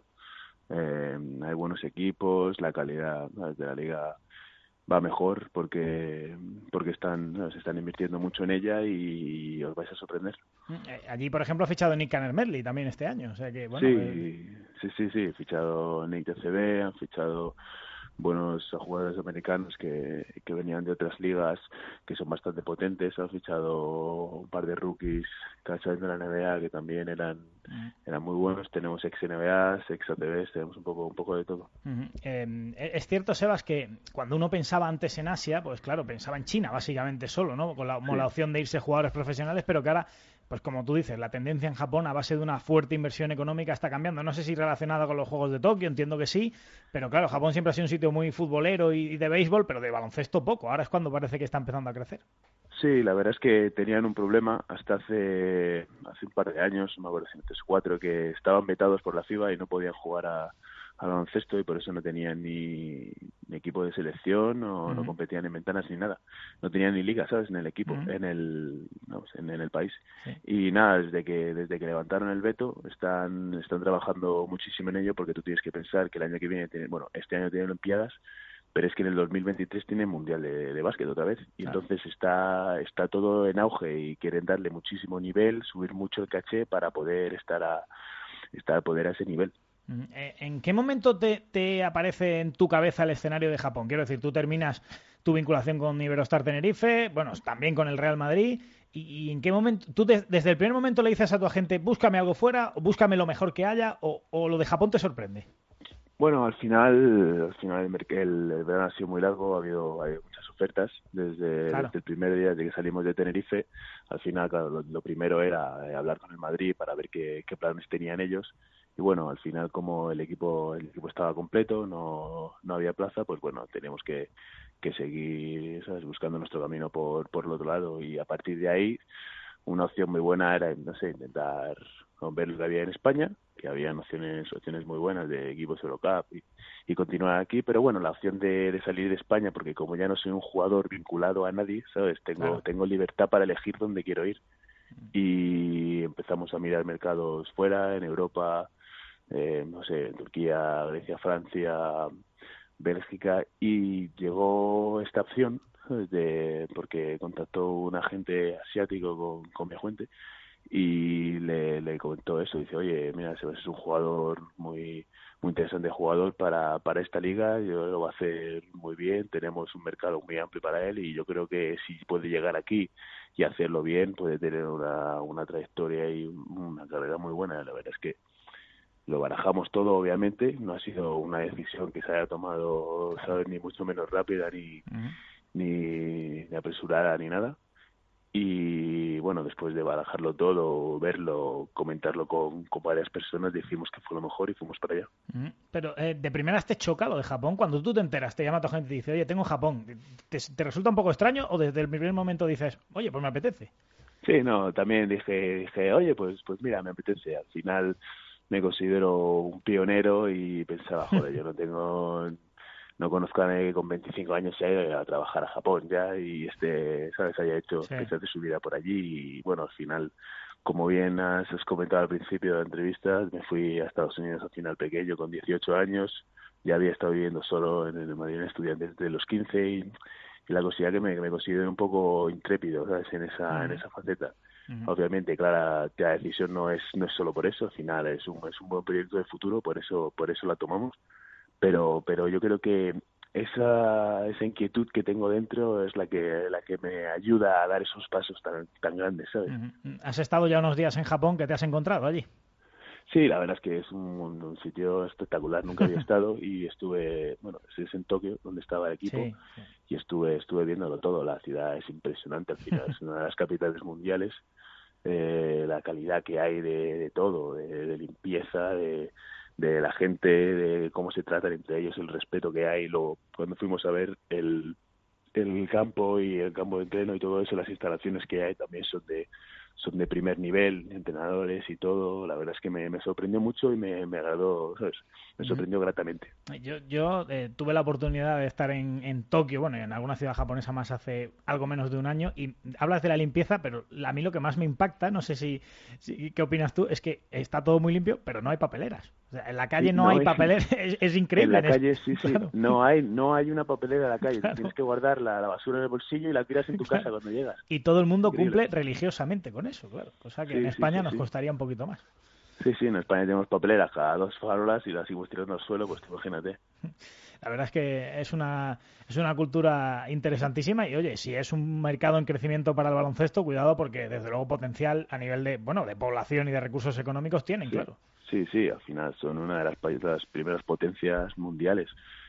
eh, hay buenos equipos, la calidad de la liga va mejor porque porque están se están invirtiendo mucho en ella y, y os vais a sorprender. Allí, por ejemplo, ha fichado Nick Canner-Medley también este año, o sea que bueno. Sí, eh... sí, sí, sí, ha fichado Nick de C B, han fichado buenos jugadores americanos que, que venían de otras ligas que son bastante potentes. Han fichado un par de rookies que salen de la N B A que también eran uh-huh. eran muy buenos. Tenemos ex N B A, ex A T Bs, tenemos un poco un poco de todo. Uh-huh. Eh, es cierto, Sebas, que cuando uno pensaba antes en Asia, pues claro, pensaba en China básicamente solo, ¿no? Con la, con sí. la opción de irse jugadores profesionales, pero que ahora, pues como tú dices, la tendencia en Japón a base de una fuerte inversión económica está cambiando. No sé si relacionada con los Juegos de Tokio, entiendo que sí, pero claro, Japón siempre ha sido un sitio muy futbolero y de béisbol, pero de baloncesto poco. Ahora es cuando parece que está empezando a crecer. Sí, la verdad es que tenían un problema hasta hace hace un par de años, no me acuerdo si tres o cuatro, que estaban vetados por la FIBA y no podían jugar a al baloncesto y por eso no tenían ni, ni equipo de selección o uh-huh. no competían en ventanas ni nada, no tenían ni liga, ¿sabes? En el equipo, uh-huh. en el vamos, en, en el país sí. Y nada, desde que desde que levantaron el veto están están trabajando muchísimo en ello, porque tú tienes que pensar que el año que viene tiene, bueno, este año tiene Olimpiadas, pero es que en el dos mil veintitrés tiene Mundial de, de Básquet otra vez y claro. Entonces está está todo en auge y quieren darle muchísimo nivel, subir mucho el caché para poder estar a estar poder a ese nivel. ¿En qué momento te, te aparece en tu cabeza el escenario de Japón? Quiero decir, tú terminas tu vinculación con Iberostar Tenerife, bueno, también con el Real Madrid, y, y en qué momento, tú de, desde el primer momento le dices a tu agente, búscame algo fuera, o búscame lo mejor que haya, o, o lo de Japón te sorprende. Bueno, al final, al final el, el, el verano ha sido muy largo, ha habido, ha habido muchas ofertas desde, claro. desde el primer día de que salimos de Tenerife. Al final, claro, lo, lo primero era hablar con el Madrid para ver qué, qué planes tenían ellos. Y bueno, al final, como el equipo el equipo estaba completo, no no había plaza, pues bueno, teníamos que, que seguir, ¿sabes?, buscando nuestro camino por por el otro lado. Y a partir de ahí, una opción muy buena era, no sé, intentar ver lo que había en España, que había opciones opciones muy buenas de equipos Eurocup y, y continuar aquí. Pero bueno, la opción de, de salir de España, porque como ya no soy un jugador vinculado a nadie, ¿sabes?, tengo claro. tengo libertad para elegir dónde quiero ir. Y empezamos a mirar mercados fuera, en Europa, eh, no sé, Turquía, Grecia, Francia, Bélgica, y llegó esta opción de porque contactó un agente asiático con, con mi agente y le, le comentó eso, dice, oye, mira, Sebas es un jugador muy muy interesante jugador para, para esta liga, yo lo va a hacer muy bien, tenemos un mercado muy amplio para él y yo creo que si puede llegar aquí y hacerlo bien, puede tener una, una trayectoria y una carrera muy buena. La verdad es que lo barajamos todo, obviamente, no ha sido una decisión que se haya tomado, ¿sabes?, ni mucho menos rápida, ni, uh-huh. ni, ni apresurada, ni nada. Y bueno, después de barajarlo todo, verlo, comentarlo con, con varias personas, decimos que fue lo mejor y fuimos para allá. Uh-huh. Pero eh, de primeras te choca lo de Japón, cuando tú te enteras, te llama tu gente y te dice, oye, tengo Japón, ¿te, te resulta un poco extraño o desde el primer momento dices, oye, pues me apetece? Sí, no, también dije, dije oye, pues, pues mira, me apetece. Al final me considero un pionero y pensaba, joder, yo no tengo... no conozco a nadie que con veinticinco años se haya ido a trabajar a Japón ya y este, ¿sabes?, haya hecho sí. que se hace su vida por allí y bueno, al final, como bien has, has comentado al principio de la entrevista, me fui a Estados Unidos al final pequeño con dieciocho años, ya había estado viviendo solo en el Madrid Estudiantes desde los quince y, y la cosilla que me, que me considero un poco intrépido, ¿sabes?, en esa, uh-huh. en esa faceta. Uh-huh. Obviamente, claro, la decisión no es no es solo por eso, al final es un es un buen proyecto de futuro, por eso por eso la tomamos. Pero pero yo creo que esa esa inquietud que tengo dentro es la que la que me ayuda a dar esos pasos tan tan grandes, ¿sabes? Uh-huh. ¿Has estado ya unos días en Japón? ¿Qué te has encontrado allí? Sí, la verdad es que es un, un sitio espectacular, nunca había estado y estuve, bueno, es en Tokio donde estaba el equipo sí, sí. y estuve estuve viéndolo todo, la ciudad es impresionante al final, es una de las capitales mundiales, eh, la calidad que hay de, de todo, de, de limpieza, de de la gente, de cómo se tratan entre ellos, el respeto que hay. Luego, cuando fuimos a ver el, el campo y el campo de entreno y todo eso, las instalaciones que hay también son de son de primer nivel, entrenadores y todo. La verdad es que me, me sorprendió mucho y me, me agradó, ¿sabes? Me sorprendió uh-huh. gratamente. Yo, yo eh, tuve la oportunidad de estar en, en Tokio, bueno, en alguna ciudad japonesa más hace algo menos de un año, y hablas de la limpieza, pero a mí lo que más me impacta, no sé si, si qué opinas tú, es que está todo muy limpio, pero no hay papeleras. O sea, en la calle no, no hay es, papeleras, es, es increíble. En la calle, sí, sí, claro. no hay no hay una papelera en la calle, claro. Tienes que guardar la, la basura en el bolsillo y la tiras en tu claro. casa cuando llegas. Y todo el mundo increíble. Cumple religiosamente con eso, claro, cosa que sí, en España sí, sí, nos sí. costaría un poquito más. Sí, sí, en España tenemos papeleras cada dos farolas y las seguimos tirando al suelo, pues imagínate. La verdad es que es una es una cultura interesantísima y, oye, si es un mercado en crecimiento para el baloncesto, cuidado porque, desde luego, potencial a nivel de bueno de población y de recursos económicos tienen, sí. claro. Sí, sí, al final son una de las, las primeras potencias mundiales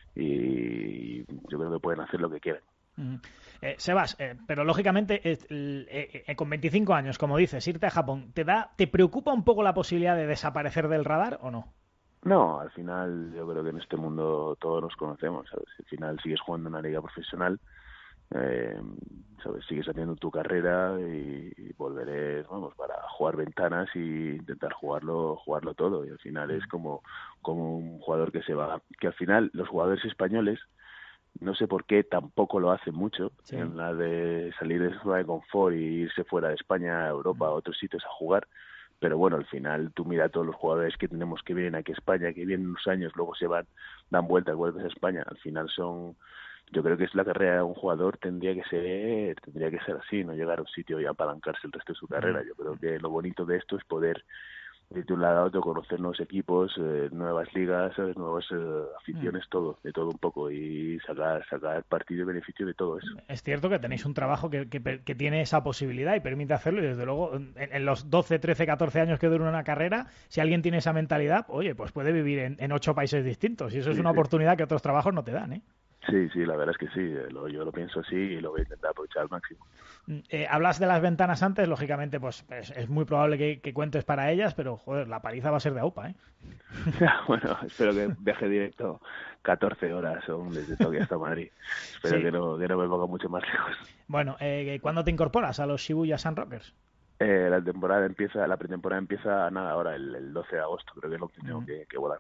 y yo creo que pueden hacer lo que quieran. Uh-huh. Eh, Sebas, eh, pero lógicamente eh, eh, eh, con veinticinco años, como dices, irte a Japón, ¿te da, te preocupa un poco la posibilidad de desaparecer del radar o no? No, al final yo creo que en este mundo todos nos conocemos, ¿sabes? Al final sigues jugando en una liga profesional, eh, ¿sabes? Sigues haciendo tu carrera y, y volveré, vamos, para jugar ventanas y intentar jugarlo jugarlo todo. Y al final es como, como un jugador que se va, que al final los jugadores españoles, no sé por qué tampoco lo hacen mucho, sí. en la de salir de su zona de confort y irse fuera de España, a Europa, a otros sitios a jugar. Pero bueno, al final tú mira a todos los jugadores que tenemos que vienen aquí a España, que vienen unos años, luego se van, dan vueltas, vueltas a España. Al final son, yo creo que es la carrera de un jugador, tendría que ser, tendría que ser así, no llegar a un sitio y apalancarse el resto de su carrera. Yo creo que lo bonito de esto es poder, de un lado a otro, conocer nuevos equipos, eh, nuevas ligas, ¿sabes? Nuevas eh, aficiones, mm. todo, de todo un poco, y sacar sacar partido y beneficio de todo eso. Es cierto que tenéis un trabajo que, que, que tiene esa posibilidad y permite hacerlo, y desde luego en, en los doce, trece, catorce años que dura una carrera, si alguien tiene esa mentalidad, oye, pues puede vivir en, en ocho países distintos, y eso sí, es una sí. oportunidad que otros trabajos no te dan, ¿eh? Sí, sí, la verdad es que sí, lo, yo lo pienso así y lo voy a intentar aprovechar al máximo. Eh, hablas de las ventanas antes, lógicamente pues es, es muy probable que, que cuentes para ellas, pero joder, la paliza va a ser de AUPA, ¿eh? Bueno, espero que viaje directo catorce horas aún desde Tokio hasta Madrid. Espero sí. que, no, que no me ponga mucho más lejos. Bueno, eh, ¿cuándo te incorporas a los Shibuya Sun Rockers? Eh, la temporada empieza, la pretemporada empieza nada ahora, el, el doce de agosto, creo que es lo que tengo uh-huh. que, que volar para allá.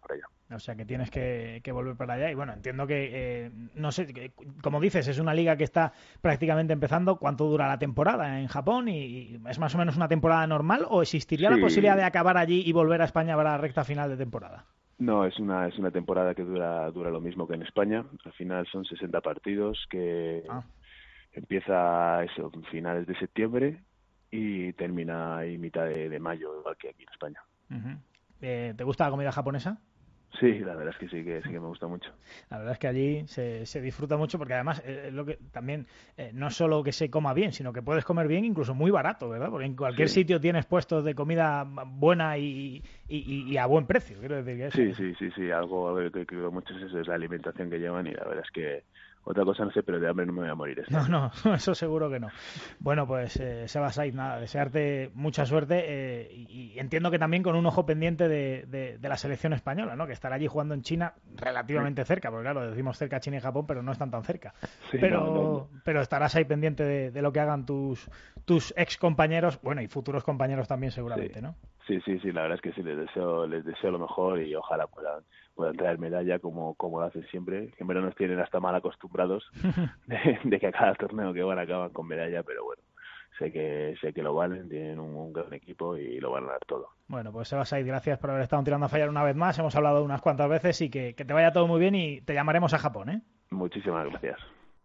O sea que tienes que, que volver para allá. Y bueno, entiendo que, eh, no sé, que, como dices, es una liga que está prácticamente empezando. ¿Cuánto dura la temporada en Japón? ¿Y, y es más o menos una temporada normal? ¿O existiría sí. la posibilidad de acabar allí y volver a España para la recta final de temporada? No, es una es una temporada que dura dura lo mismo que en España. Al final son sesenta partidos que ah. empieza eso, finales de septiembre y termina ahí mitad de, de mayo, igual que aquí en España. Uh-huh. eh, ¿Te gusta la comida japonesa? Sí, la verdad es que sí, que sí que me gusta mucho. La verdad es que allí se, se disfruta mucho porque además eh, lo que también eh, no es solo que se coma bien, sino que puedes comer bien incluso muy barato, ¿verdad? Porque en cualquier sí. sitio tienes puestos de comida buena y, y, y a buen precio, quiero decir que eso. Sí, sí, sí, sí, algo que creo mucho es eso, es la alimentación que llevan y la verdad es que otra cosa no sé, pero de hambre no me voy a morir. ¿eh? No, no, eso seguro que no. Bueno, pues eh, Sebas Saiz, nada, desearte mucha suerte eh, y, y entiendo que también con un ojo pendiente de, de, de la selección española, ¿no? Que estará allí jugando en China relativamente sí. cerca, porque claro, decimos cerca China y Japón, pero no están tan cerca. Sí, pero, no, no, no. pero estarás ahí pendiente de, de lo que hagan tus tus ex compañeros, bueno, y futuros compañeros también seguramente, sí. ¿no? Sí, sí, sí, la verdad es que sí, les deseo, les deseo lo mejor y ojalá puedan, puedan traer medalla como, como lo hacen siempre. Que en verdad nos tienen hasta mal acostumbrados de, de que a cada torneo que van acaban con medalla, pero bueno, sé que sé que lo valen, tienen un, un gran equipo y lo van a dar todo. Bueno, pues Sebas Saiz, gracias por haber estado tirando a fallar una vez más, hemos hablado unas cuantas veces y que, que te vaya todo muy bien y te llamaremos a Japón, ¿eh? Muchísimas gracias.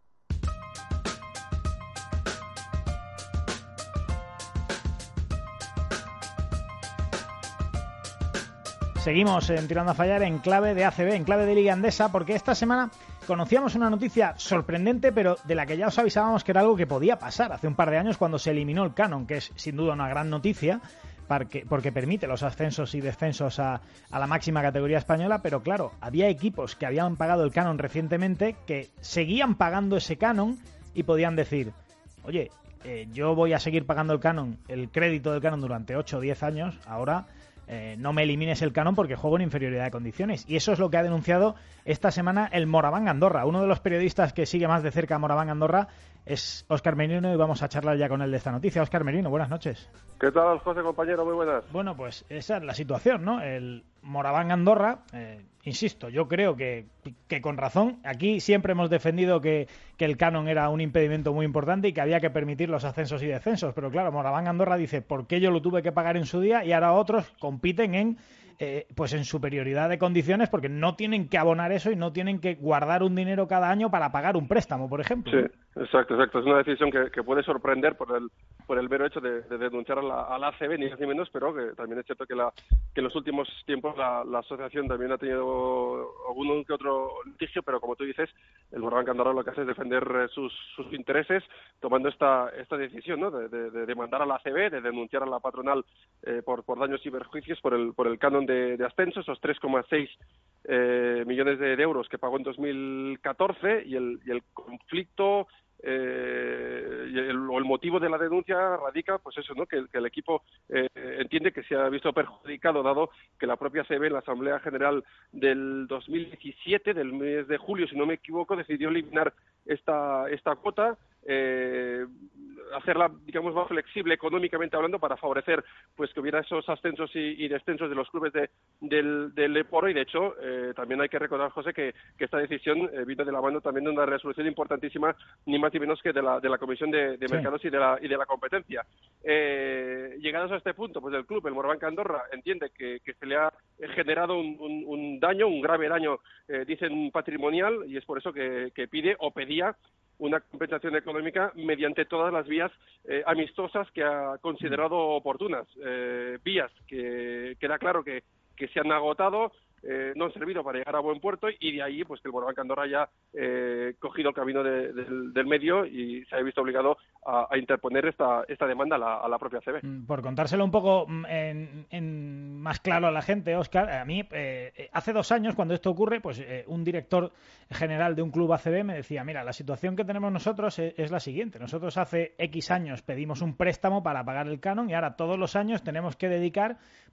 Seguimos en Tirando a Fallar en clave de A C B, en clave de Liga Endesa, porque esta semana conocíamos una noticia sorprendente, pero de la que ya os avisábamos que era algo que podía pasar hace un par de años cuando se eliminó el canon, que es sin duda una gran noticia, porque, porque permite los ascensos y descensos a, a la máxima categoría española, pero claro, había equipos que habían pagado el canon recientemente, que seguían pagando ese canon y podían decir, oye, eh, yo voy a seguir pagando el canon, el crédito del canon durante ocho o diez años, ahora... Eh, no me elimines el canon porque juego en inferioridad de condiciones. Y eso es lo que ha denunciado esta semana el Moraván Andorra. Uno de los periodistas que sigue más de cerca a Moraván Andorra es Óscar Merino y vamos a charlar ya con él de esta noticia. Óscar Merino, buenas noches. ¿Qué tal, José, compañero? Muy buenas. Bueno, pues esa es la situación, ¿no? El Moraván Andorra, eh, insisto, yo creo que, que con razón, aquí siempre hemos defendido que, que el canon era un impedimento muy importante y que había que permitir los ascensos y descensos, pero claro, Moraván Andorra dice, ¿por qué yo lo tuve que pagar en su día? Y ahora otros compiten en eh, pues en superioridad de condiciones porque no tienen que abonar eso y no tienen que guardar un dinero cada año para pagar un préstamo, por ejemplo. Sí, exacto, exacto. Es una decisión que, que puede sorprender por el por el mero hecho de, de denunciar a la, a la A C B, ni más ni menos, pero que también es cierto que, la, que en los últimos tiempos la, la asociación también ha tenido algún que otro litigio, pero como tú dices, el Moraván Andorra lo que hace es defender eh, sus, sus intereses tomando esta esta decisión, ¿no? De, de, de demandar a la A C B, de denunciar a la patronal eh, por, por daños y perjuicios por el, por el canon de, de ascenso, esos tres coma seis eh, millones de, de euros que pagó en dos mil catorce y el, y el conflicto eh, y el, o el motivo de la denuncia radica, pues eso, ¿no? Que, que el equipo eh, entiende que se ha visto perjudicado dado que la propia A C B en la Asamblea General del dos mil diecisiete, del mes de julio, si no me equivoco, decidió eliminar esta esta cuota, eh, hacerla, digamos, más flexible económicamente hablando para favorecer pues que hubiera esos ascensos y, y descensos de los clubes de, del, del Eporo y de hecho eh, también hay que recordar, José, que, que esta decisión eh, vino de la mano también de una resolución importantísima, ni más ni menos que de la, de la Comisión de, de Mercados sí. y de la y de la Competencia. Eh, llegados a este punto, pues el club, el Moraván Andorra, entiende que, que se le ha generado un, un, un daño, un grave daño, eh, dicen patrimonial, y es por eso que, que pide o pedía una compensación económica mediante todas las vías eh, amistosas que ha considerado oportunas. Eh, vías que queda claro que, que se han agotado, eh, no han servido para llegar a buen puerto y de ahí pues que el Moraván Andorra haya eh, cogido el camino de, de, del medio y se ha visto obligado a, a interponer esta esta demanda a la, a la propia A C B. Por contárselo un poco en, en más claro a la gente, Óscar, a mí eh, hace dos años cuando esto ocurre, pues eh, un director general de un club A C B me decía, mira, la situación que tenemos nosotros es, es la siguiente, nosotros hace X años pedimos un préstamo para pagar el canon y ahora todos los años tenemos que dedicar pues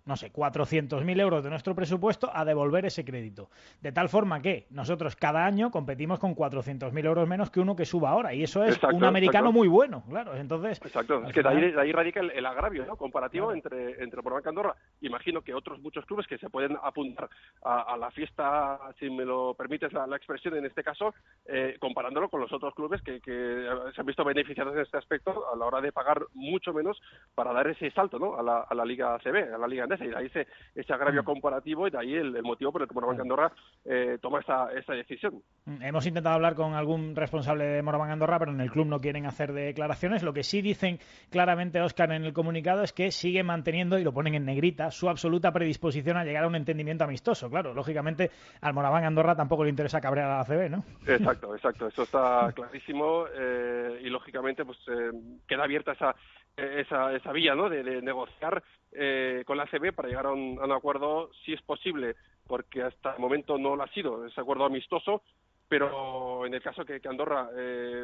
no sé, cuatrocientos mil euros de nuestro presupuesto a devolver ese crédito. De tal forma que nosotros cada año competimos con cuatrocientos mil euros menos que uno que suba ahora. Y eso es exacto, un americano exacto. muy bueno, claro. Entonces, exacto, es que final... de, ahí, de ahí radica el, el agravio, ¿no? Comparativo claro. entre, entre Moraván Andorra. Imagino que otros muchos clubes que se pueden apuntar a, a la fiesta, si me lo permites la, la expresión en este caso, eh, comparándolo con los otros clubes que, que se han visto beneficiados en este aspecto a la hora de pagar mucho menos para dar ese salto, ¿no? a, la, a la Liga A C B, a la Liga Endesa, y de ahí ese, ese agravio comparativo y de ahí el, el motivo por el que Moraván Andorra eh, toma esta, esta decisión. Hemos intentado hablar con algún responsable de Moraván Andorra, pero en el club no quieren hacer declaraciones. Lo que sí dicen claramente, Óscar, en el comunicado es que sigue manteniendo, y lo ponen en negrita, su absoluta predisposición a llegar a un entendimiento amistoso. Claro, lógicamente al Moraván Andorra tampoco le interesa cabrear a la A C B, ¿no? Exacto, exacto, eso está clarísimo eh, y lógicamente pues eh, queda abierta esa esa, esa vía, ¿no? de, de negociar eh, con la A C B para llegar a un, a un acuerdo, si es posible, porque hasta el momento no lo ha sido, ese acuerdo amistoso, pero en el caso que, que Andorra eh,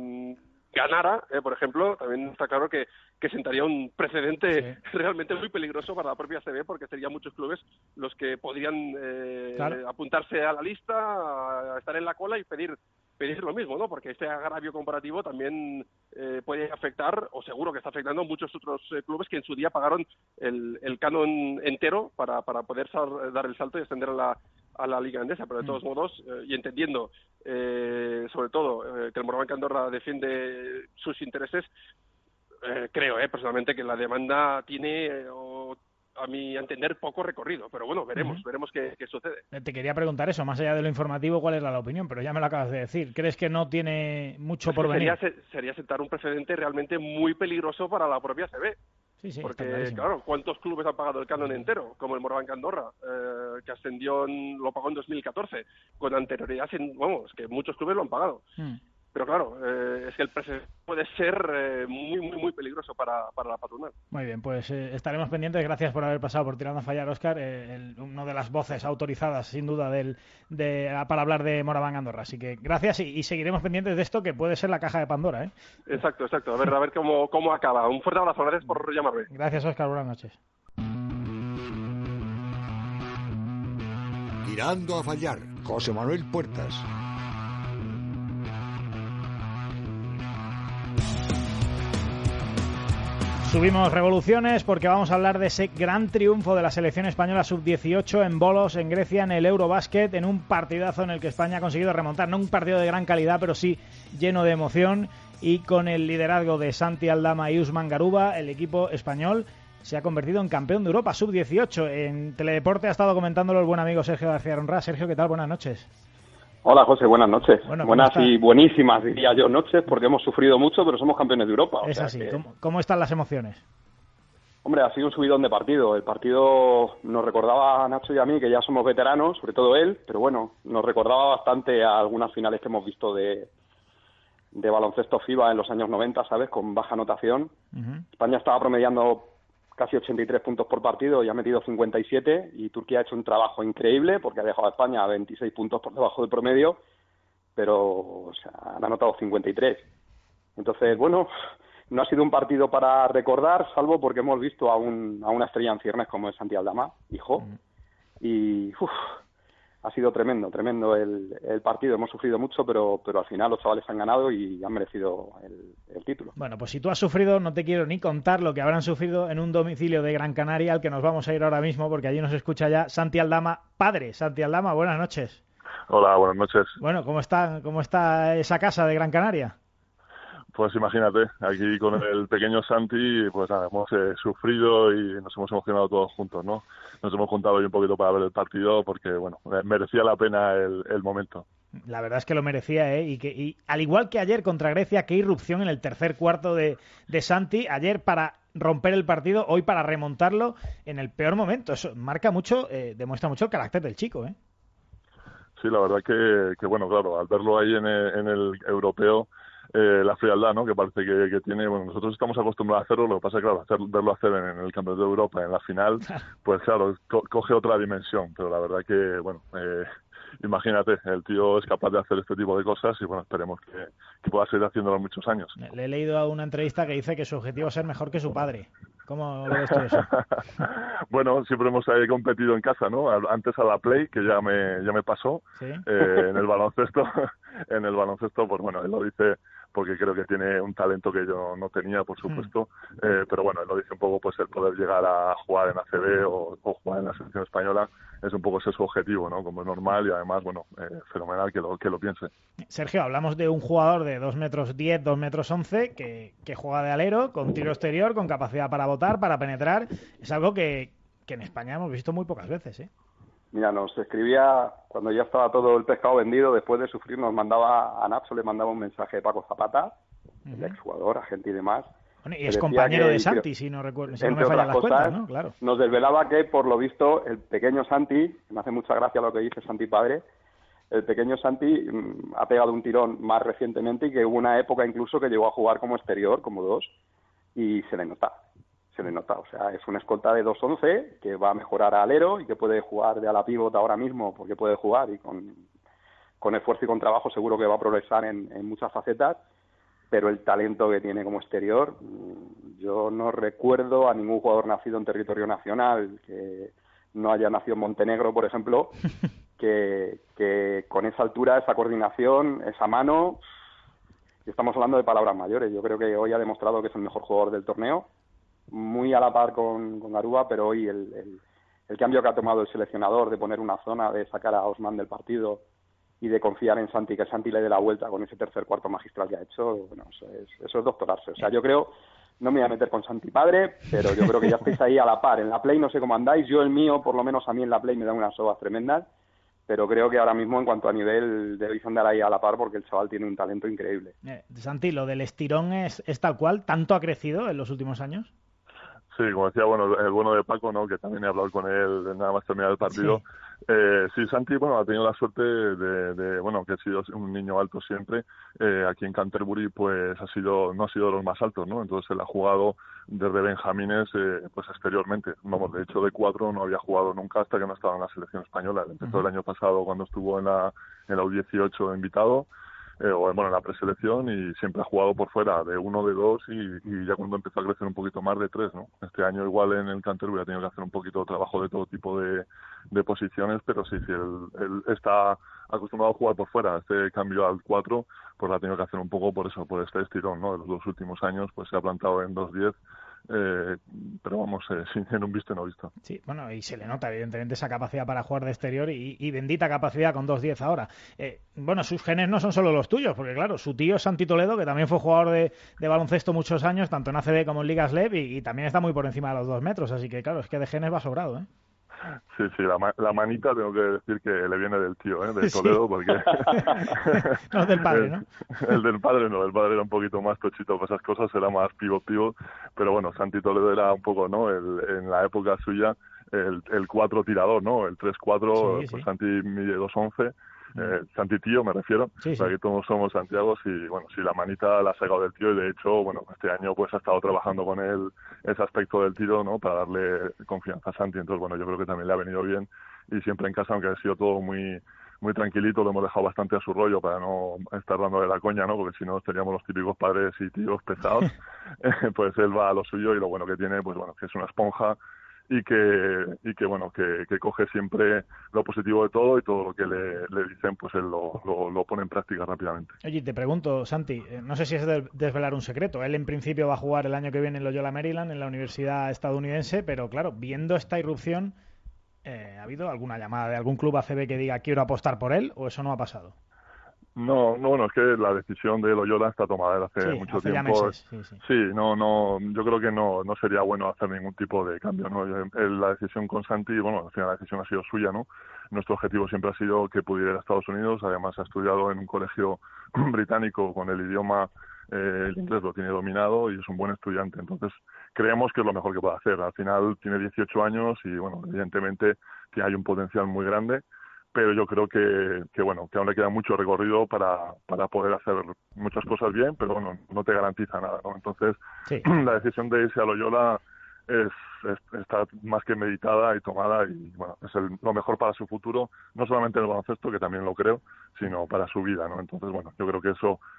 ganara, eh, por ejemplo, también está claro que, que sentaría un precedente sí. realmente muy peligroso para la propia A C B, porque serían muchos clubes los que podrían eh, claro. apuntarse a la lista, a estar en la cola y pedir pedir lo mismo, ¿no? Porque este agravio comparativo también eh, puede afectar, o seguro que está afectando a muchos otros eh, clubes que en su día pagaron el, el canon entero para, para poder sal, dar el salto y extender a la, a la Liga Endesa, pero de todos mm. modos, eh, y entendiendo eh, sobre todo eh, que el Moraván Andorra defiende sus intereses, eh, creo eh, personalmente que la demanda tiene eh, o, a mi entender, poco recorrido, pero bueno, veremos, uh-huh. veremos qué, qué sucede. Te quería preguntar eso, más allá de lo informativo, ¿cuál es la, la opinión? Pero ya me lo acabas de decir. ¿Crees que no tiene mucho pues por sería, venir? Sería sentar un precedente realmente muy peligroso para la propia A C B. Sí, sí, porque, claro, ¿cuántos clubes han pagado el canon entero? Como el Moraván Andorra, eh, que ascendió, en, lo pagó en dos mil catorce, con anterioridad, sin, vamos, que muchos clubes lo han pagado. Hmm. Pero claro, eh, es que el precedente puede ser eh, muy, muy, muy peligroso para, para la patronal. Muy bien, pues eh, estaremos pendientes. Gracias por haber pasado por Tirando a Fallar, Óscar. Eh, el, uno de las voces autorizadas, sin duda, del, de, para hablar de Moraván Andorra. Así que gracias y, y seguiremos pendientes de esto, que puede ser la caja de Pandora, ¿eh? Exacto, exacto. A ver, a ver cómo, cómo acaba. Un fuerte abrazo. Gracias por llamarme. Gracias, Óscar. Buenas noches. Tirando a Fallar, José Manuel Puertas. Subimos revoluciones porque vamos a hablar de ese gran triunfo de la selección española sub dieciocho en bolos en Grecia en el Eurobasket, en un partidazo en el que España ha conseguido remontar, no un partido de gran calidad, pero sí lleno de emoción, y con el liderazgo de Santi Aldama y Usman Garuba, el equipo español se ha convertido en campeón de Europa sub dieciocho. En Teledeporte ha estado comentándolo el buen amigo Sergio García Ronrás. Sergio, ¿qué tal? Buenas noches. Hola, José, buenas noches. Bueno, buenas y buenísimas, diría yo, noches, porque hemos sufrido mucho, pero somos campeones de Europa. Es o sea así. que... ¿Cómo, ¿Cómo están las emociones? Hombre, ha sido un subidón de partido. El partido nos recordaba a Nacho y a mí, que ya somos veteranos, sobre todo él, pero bueno, nos recordaba bastante a algunas finales que hemos visto de, de baloncesto FIBA en los años noventa, ¿sabes?, con baja anotación. Uh-huh. España estaba promediando casi ochenta y tres puntos por partido y ha metido cincuenta y siete, y Turquía ha hecho un trabajo increíble porque ha dejado a España a veintiséis puntos por debajo del promedio, pero o sea, han anotado cincuenta y tres. Entonces, bueno, no ha sido un partido para recordar, salvo porque hemos visto a, un, a una estrella en ciernes como es Santi Aldama, hijo, uh-huh. y uf, ha sido tremendo, tremendo el, el partido. Hemos sufrido mucho, pero pero al final los chavales han ganado y han merecido el, el título. Bueno, pues si tú has sufrido, no te quiero ni contar lo que habrán sufrido en un domicilio de Gran Canaria, al que nos vamos a ir ahora mismo, porque allí nos escucha ya Santi Aldama, padre. Santi Aldama, buenas noches. Hola, buenas noches. Bueno, ¿cómo está, cómo está esa casa de Gran Canaria? Pues imagínate, aquí con el pequeño Santi, pues nada, hemos eh, sufrido y nos hemos emocionado todos juntos, ¿no? Nos hemos juntado hoy un poquito para ver el partido porque, bueno, merecía la pena el, el momento. La verdad es que lo merecía, ¿eh? Y, que, y al igual que ayer contra Grecia, qué irrupción en el tercer cuarto de, de Santi. Ayer para romper el partido, hoy para remontarlo en el peor momento. Eso marca mucho, eh, demuestra mucho el carácter del chico, ¿eh? Sí, la verdad que, que bueno, claro, al verlo ahí en el, en el europeo, eh, la frialdad, ¿no?, que parece que, que tiene, bueno, nosotros estamos acostumbrados a hacerlo, lo que pasa es que, claro, hacer, verlo hacer en, en el Campeonato de Europa, en la final, pues claro, co- coge otra dimensión, pero la verdad que, bueno, eh, imagínate, el tío es capaz de hacer este tipo de cosas y, bueno, esperemos que, que pueda seguir haciéndolo muchos años. Le he leído a una entrevista que dice que su objetivo es ser mejor que su padre. ¿Cómo lo ves tú eso? Bueno, siempre hemos eh, competido en casa, ¿no? Antes a la Play, que ya me ya me pasó. ¿Sí? Eh, en el baloncesto, en el baloncesto, pues bueno, él lo dice porque creo que tiene un talento que yo no tenía, por supuesto, mm. eh, pero bueno, él lo dice un poco, pues el poder llegar a jugar en A C B o, o jugar en la selección española es un poco ese su objetivo, ¿no? Como es normal y además, bueno, eh, fenomenal que lo que lo piense. Sergio, hablamos de un jugador de dos metros diez, dos metros once, que, que juega de alero, con tiro exterior, con capacidad para botar, para penetrar. Es algo que, que en España hemos visto muy pocas veces, ¿eh? Mira, nos escribía cuando ya estaba todo el pescado vendido, después de sufrir, nos mandaba a Nacho, le mandaba un mensaje de Paco Zapata, uh-huh. el exjugador, agente y demás. Bueno, y es compañero de Santi, creo, si no recuerdo, si no me fallan las cuentas, ¿no? Claro. Nos desvelaba que, por lo visto, el pequeño Santi, me hace mucha gracia lo que dice Santi padre, el pequeño Santi mmm, ha pegado un tirón más recientemente y que hubo una época incluso que llegó a jugar como exterior, como dos, y se le nota. se le nota, o sea, es una escolta de dos once que va a mejorar a alero y que puede jugar de ala pívot ahora mismo porque puede jugar y con, con esfuerzo y con trabajo seguro que va a progresar en, en muchas facetas, pero el talento que tiene como exterior, yo no recuerdo a ningún jugador nacido en territorio nacional que no haya nacido en Montenegro, por ejemplo, que, que con esa altura, esa coordinación, esa mano, y estamos hablando de palabras mayores. Yo creo que hoy ha demostrado que es el mejor jugador del torneo, muy a la par con, con Garuba, pero hoy el, el, el cambio que ha tomado el seleccionador de poner una zona, de sacar a Osman del partido y de confiar en Santi, que Santi le dé la vuelta con ese tercer cuarto magistral que ha hecho, bueno, eso es, eso es doctorarse. O sea, yo creo, no me voy a meter con Santi padre, pero yo creo que ya estáis ahí a la par. En la Play no sé cómo andáis, yo el mío, por lo menos a mí en la Play me da unas sobas tremendas, pero creo que ahora mismo en cuanto a nivel debéis andar ahí a la par porque el chaval tiene un talento increíble. Eh, Santi, lo del estirón es, es tal cual, ¿tanto ha crecido en los últimos años? Sí, como decía, bueno, el bueno de Paco, ¿no? Que también he hablado con él nada más terminar el partido. Sí, eh, sí Santi, bueno, ha tenido la suerte de, de, bueno, que ha sido un niño alto siempre. Eh, aquí en Canterbury, pues ha sido, no ha sido de los más altos, ¿no? Entonces él ha jugado desde Benjamines, eh, pues exteriormente. Vamos, de hecho de cuatro no había jugado nunca hasta que no estaba en la selección española. Él empezó uh-huh. el año pasado cuando estuvo en la, en la U dieciocho invitado. Eh, o bueno, en la preselección, y siempre ha jugado por fuera de uno, de dos y, y ya cuando empezó a crecer un poquito más de tres, ¿no? Este año igual en el Canterbury ha tenido que hacer un poquito de trabajo de todo tipo de, de posiciones, pero sí, sí, él, él está acostumbrado a jugar por fuera. Este cambio al cuatro, pues lo ha tenido que hacer un poco por eso, por este estirón, ¿no? De los dos últimos años, pues se ha plantado en dos diez. Eh, pero vamos, eh, sin en un visto y no visto. Sí, bueno, y se le nota evidentemente esa capacidad para jugar de exterior y, y bendita capacidad con dos diez ahora. Eh, bueno, sus genes no son solo los tuyos, porque claro, su tío Santi Toledo, que también fue jugador de, de baloncesto muchos años, tanto en A C B como en Ligas L E B, y, y también está muy por encima de los dos metros, así que claro, es que de genes va sobrado, ¿eh? Sí, sí, la, la manita tengo que decir que le viene del tío, ¿eh? De Toledo, sí. Porque... no, del padre, ¿no? El, el del padre no, el padre era un poquito más tochito para esas cosas, era más pivot pivot, pero bueno, Santi Toledo era un poco, ¿no? El, en la época suya, el, el cuatro tirador, ¿no? El tres cuatro, sí, pues sí. Santi mide dos once, eh, Santi tío me refiero, sí, sí. Aquí todos somos Santiagos y bueno, sí, la manita la ha sacado del tío y de hecho, bueno, este año pues ha estado trabajando con él ese aspecto del tiro, ¿no? Para darle confianza a Santi, entonces bueno, yo creo que también le ha venido bien y siempre en casa, aunque ha sido todo muy muy tranquilito, lo hemos dejado bastante a su rollo para no estar dándole la coña, ¿no? Porque si no seríamos los típicos padres y tíos pesados, pues él va a lo suyo y lo bueno que tiene, pues bueno, que es una esponja y que y que bueno que, que coge siempre lo positivo de todo y todo lo que le, le dicen pues él lo, lo, lo pone en práctica rápidamente. Oye, te pregunto, Santi, no sé si es de desvelar un secreto, él en principio va a jugar el año que viene en Loyola Maryland, en la universidad estadounidense, pero claro, viendo esta irrupción, eh, ¿ha habido alguna llamada de algún club A C B que diga quiero apostar por él o eso no ha pasado? No, no, bueno, es que la decisión de Loyola está tomada desde hace sí, mucho hace tiempo. Meses, sí, sí. sí, no, no, yo creo que no, no sería bueno hacer ningún tipo de cambio, ¿no? La decisión con Santi, bueno, al final la decisión ha sido suya, ¿no? Nuestro objetivo siempre ha sido que pudiera ir a Estados Unidos, además ha estudiado en un colegio británico con el idioma, eh, el inglés lo tiene dominado y es un buen estudiante, entonces creemos que es lo mejor que puede hacer. Al final tiene dieciocho años y, bueno, evidentemente que hay un potencial muy grande, pero yo creo que, que bueno, que aún le queda mucho recorrido para, para poder hacer muchas cosas bien, pero bueno, no te garantiza nada, ¿no? Entonces, sí. La decisión de irse a Loyola es, es, está más que meditada y tomada y bueno, es el, lo mejor para su futuro, no solamente en el baloncesto, que también lo creo, sino para su vida, ¿no? Entonces, bueno, yo creo que eso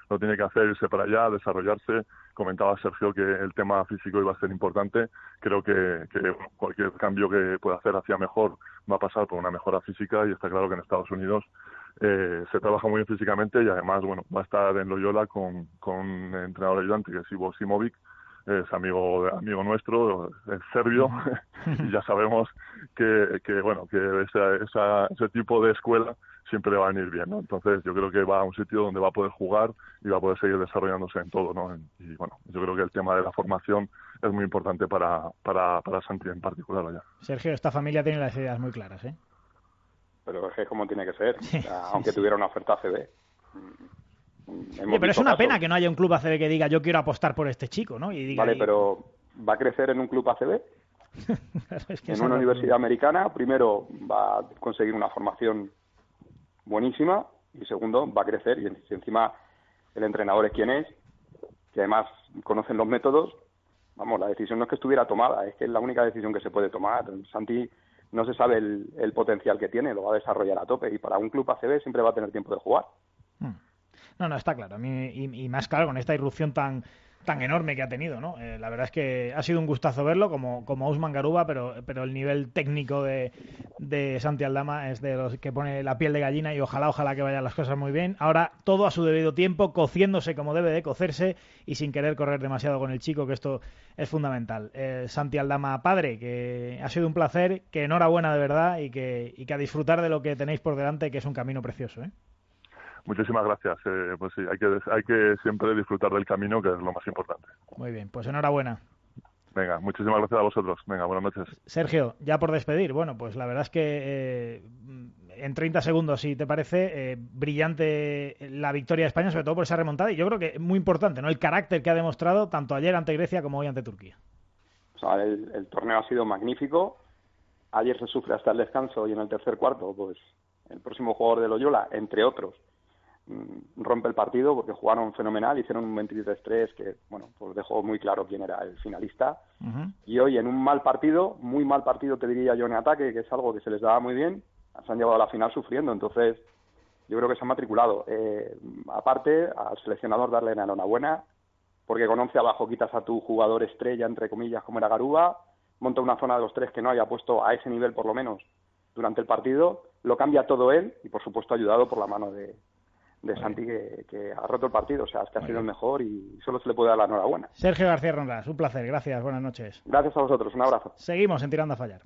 lo tiene que hacer, irse para allá, desarrollarse. Comentaba Sergio que el tema físico iba a ser importante. Creo que, que cualquier cambio que pueda hacer hacia mejor va a pasar por una mejora física, y está claro que en Estados Unidos eh, se trabaja muy bien físicamente, y además bueno va a estar en Loyola con, con un entrenador ayudante que es Ivo Simovic. Es amigo amigo nuestro, es serbio, y ya sabemos que, que bueno que esa, esa, ese tipo de escuela siempre le va a venir bien, ¿no? Entonces yo creo que va a un sitio donde va a poder jugar y va a poder seguir desarrollándose en todo, ¿no? Y bueno, yo creo que el tema de la formación es muy importante para, para, para Santi en particular allá. Sergio, esta familia tiene las ideas muy claras, ¿eh? Pero es que es como tiene que ser, o sea, aunque sí. tuviera una oferta A C B. Oye, pero es una casos. pena que no haya un club A C B que diga yo quiero apostar por este chico, ¿no? Y diga, vale, y... pero ¿va a crecer en un club A C B? Claro, es que en una universidad no... americana, primero va a conseguir una formación buenísima, y segundo va a crecer, y si encima el entrenador es quien es, que además conocen los métodos, vamos, la decisión no es que estuviera tomada, es que es la única decisión que se puede tomar. Santi no se sabe el, el potencial que tiene, lo va a desarrollar a tope, y para un club A C B siempre va a tener tiempo de jugar. No, no, está claro. A mí, y, y más claro con esta irrupción tan tan enorme que ha tenido, ¿no? Eh, la verdad es que ha sido un gustazo verlo, como, como Ousmane Garuba, pero, pero el nivel técnico de, de Santi Aldama es de los que pone la piel de gallina, y ojalá, ojalá que vayan las cosas muy bien. Ahora todo a su debido tiempo, cociéndose como debe de cocerse y sin querer correr demasiado con el chico, que esto es fundamental. Eh, Santi Aldama padre, que ha sido un placer, que enhorabuena de verdad, y que, y que a disfrutar de lo que tenéis por delante, que es un camino precioso, ¿eh? Muchísimas gracias. Eh, pues sí, hay que hay que siempre disfrutar del camino, que es lo más importante. Muy bien, pues enhorabuena. Venga, muchísimas gracias a vosotros. Venga, buenas noches. Sergio, ya por despedir, bueno, pues la verdad es que eh, en treinta segundos, si te parece, eh, brillante la victoria de España, sobre todo por esa remontada, y yo creo que es muy importante, ¿no? El carácter que ha demostrado tanto ayer ante Grecia como hoy ante Turquía. O sea, el, el torneo ha sido magnífico. Ayer se sufre hasta el descanso, y en el tercer cuarto, pues el próximo jugador de Loyola, entre otros, rompe el partido porque jugaron fenomenal, hicieron un veintitrés tres que, bueno, pues dejó muy claro quién era el finalista. Uh-huh. Y hoy en un mal partido, muy mal partido te diría yo en ataque, que es algo que se les daba muy bien, se han llevado a la final sufriendo, entonces yo creo que se han matriculado. Eh, aparte, al seleccionador darle la enhorabuena, porque con once abajo quitas a tu jugador estrella, entre comillas, como era Garuba, monta una zona de los tres que no haya puesto a ese nivel por lo menos durante el partido, lo cambia todo él, y por supuesto ayudado por la mano de de Santi, que, que ha roto el partido, o sea, es que ha sido el mejor y solo se le puede dar la enhorabuena. Sergio García Rondas, un placer, gracias, buenas noches. Gracias a vosotros, un abrazo. Seguimos en Tirando a Fallar.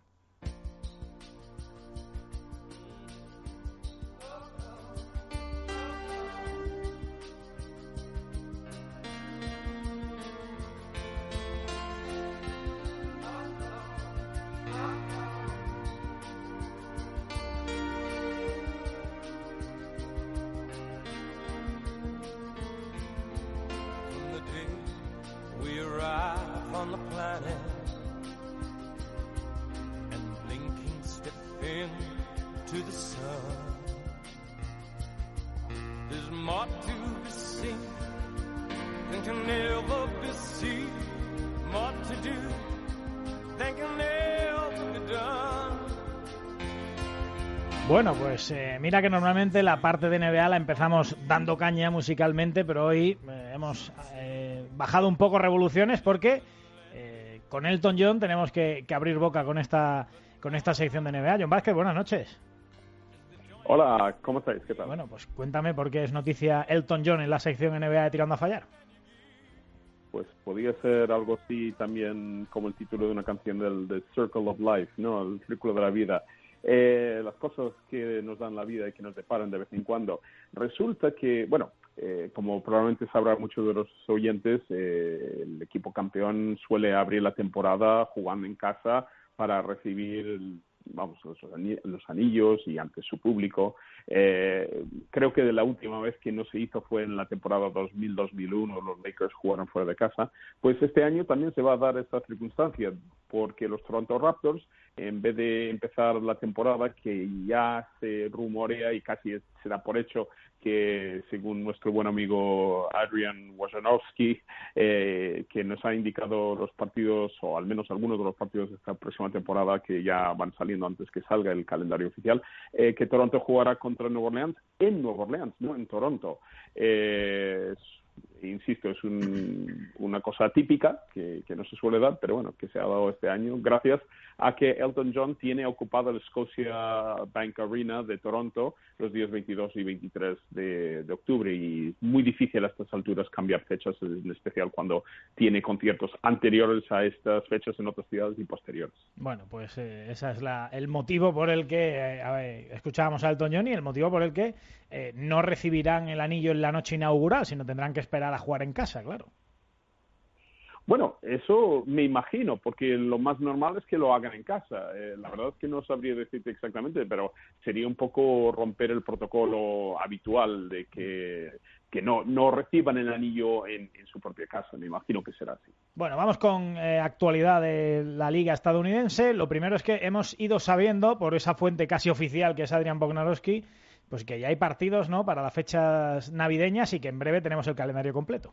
Bueno, pues eh, mira que normalmente la parte de N B A la empezamos dando caña musicalmente, pero hoy eh, hemos eh, bajado un poco revoluciones porque eh, con Elton John tenemos que, que abrir boca con esta con esta sección de N B A. John Vázquez, buenas noches. Hola, ¿cómo estáis? ¿Qué tal? Bueno, pues cuéntame por qué es noticia Elton John en la sección N B A de Tirando a Fallar. Pues podría ser algo así también como el título de una canción del, del Circle of Life, ¿no? El círculo de la vida. Eh, las cosas que nos dan la vida y que nos deparan de vez en cuando. Resulta que, bueno, eh, como probablemente sabrán muchos de los oyentes, eh, el equipo campeón suele abrir la temporada jugando en casa para recibir, vamos, los anillos y ante su público. Eh, creo que de la última vez que no se hizo fue en la temporada dos mil dos mil uno, los Lakers jugaron fuera de casa. Pues este año también se va a dar esta circunstancia, porque los Toronto Raptors, en vez de empezar la temporada, que ya se rumorea y casi se da por hecho que, según nuestro buen amigo Adrian Wojnarowski, eh, que nos ha indicado los partidos, o al menos algunos de los partidos de esta próxima temporada, que ya van saliendo antes que salga el calendario oficial, eh, que Toronto jugará contra Nueva Orleans en Nueva Orleans, no en Toronto. Eh, es, insisto, es un, una cosa típica que, que no se suele dar, pero bueno, que se ha dado este año gracias a que Elton John tiene ocupado el Scotia Bank Arena de Toronto los días veintidós y veintitrés de, de octubre, y es muy difícil a estas alturas cambiar fechas, en especial cuando tiene conciertos anteriores a estas fechas en otras ciudades y posteriores. Bueno, pues eh, ese es la, el motivo por el que eh, a ver, escuchábamos a Elton John, y el motivo por el que eh, no recibirán el anillo en la noche inaugural, sino tendrán que esperar a jugar en casa, claro. Bueno, eso me imagino, porque lo más normal es que lo hagan en casa. Eh, la verdad es que no sabría decirte exactamente, pero sería un poco romper el protocolo habitual de que, que no, no reciban el anillo en, en su propia casa. Me imagino que será así. Bueno, vamos con eh, actualidad de la liga estadounidense. Lo primero es que hemos ido sabiendo, por esa fuente casi oficial que es Adrian Wojnarowski, pues que ya hay partidos, ¿no?, para las fechas navideñas, y que en breve tenemos el calendario completo.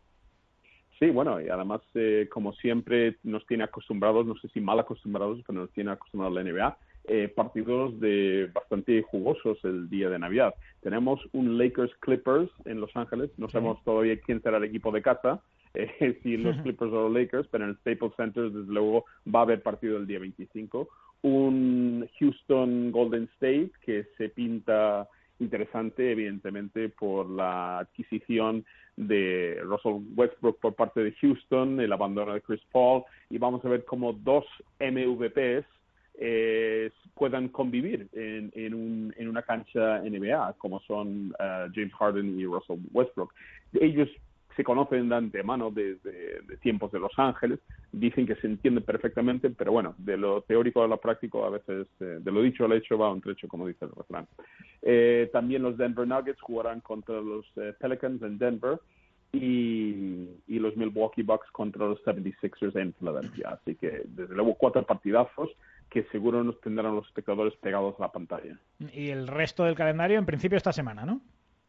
Sí, bueno, y además, eh, como siempre, nos tiene acostumbrados, no sé si mal acostumbrados, pero nos tiene acostumbrados la N B A, eh, partidos de bastante jugosos el día de Navidad. Tenemos un Lakers-Clippers en Los Ángeles, no sabemos sí. todavía quién será el equipo de casa, eh, si los Clippers o los Lakers, pero en el Staples Center, desde luego, va a haber partido el día veinticinco. Un Houston-Golden State que se pinta interesante, evidentemente, por la adquisición de Russell Westbrook por parte de Houston, el abandono de Chris Paul, y vamos a ver cómo dos M V Ps eh, puedan convivir en, en, un, en una cancha N B A, como son uh, James Harden y Russell Westbrook. Ellos se conocen de antemano desde de tiempos de Los Ángeles, dicen que se entienden perfectamente, pero bueno, de lo teórico a lo práctico, a veces eh, de lo dicho al hecho va un trecho, como dice el refrán. Eh, también los Denver Nuggets jugarán contra los eh, Pelicans en Denver, y, y los Milwaukee Bucks contra los setenta y seis ers en Filadelfia. Así que, desde luego, cuatro partidazos que seguro nos tendrán los espectadores pegados a la pantalla. Y el resto del calendario, en principio, esta semana, ¿no?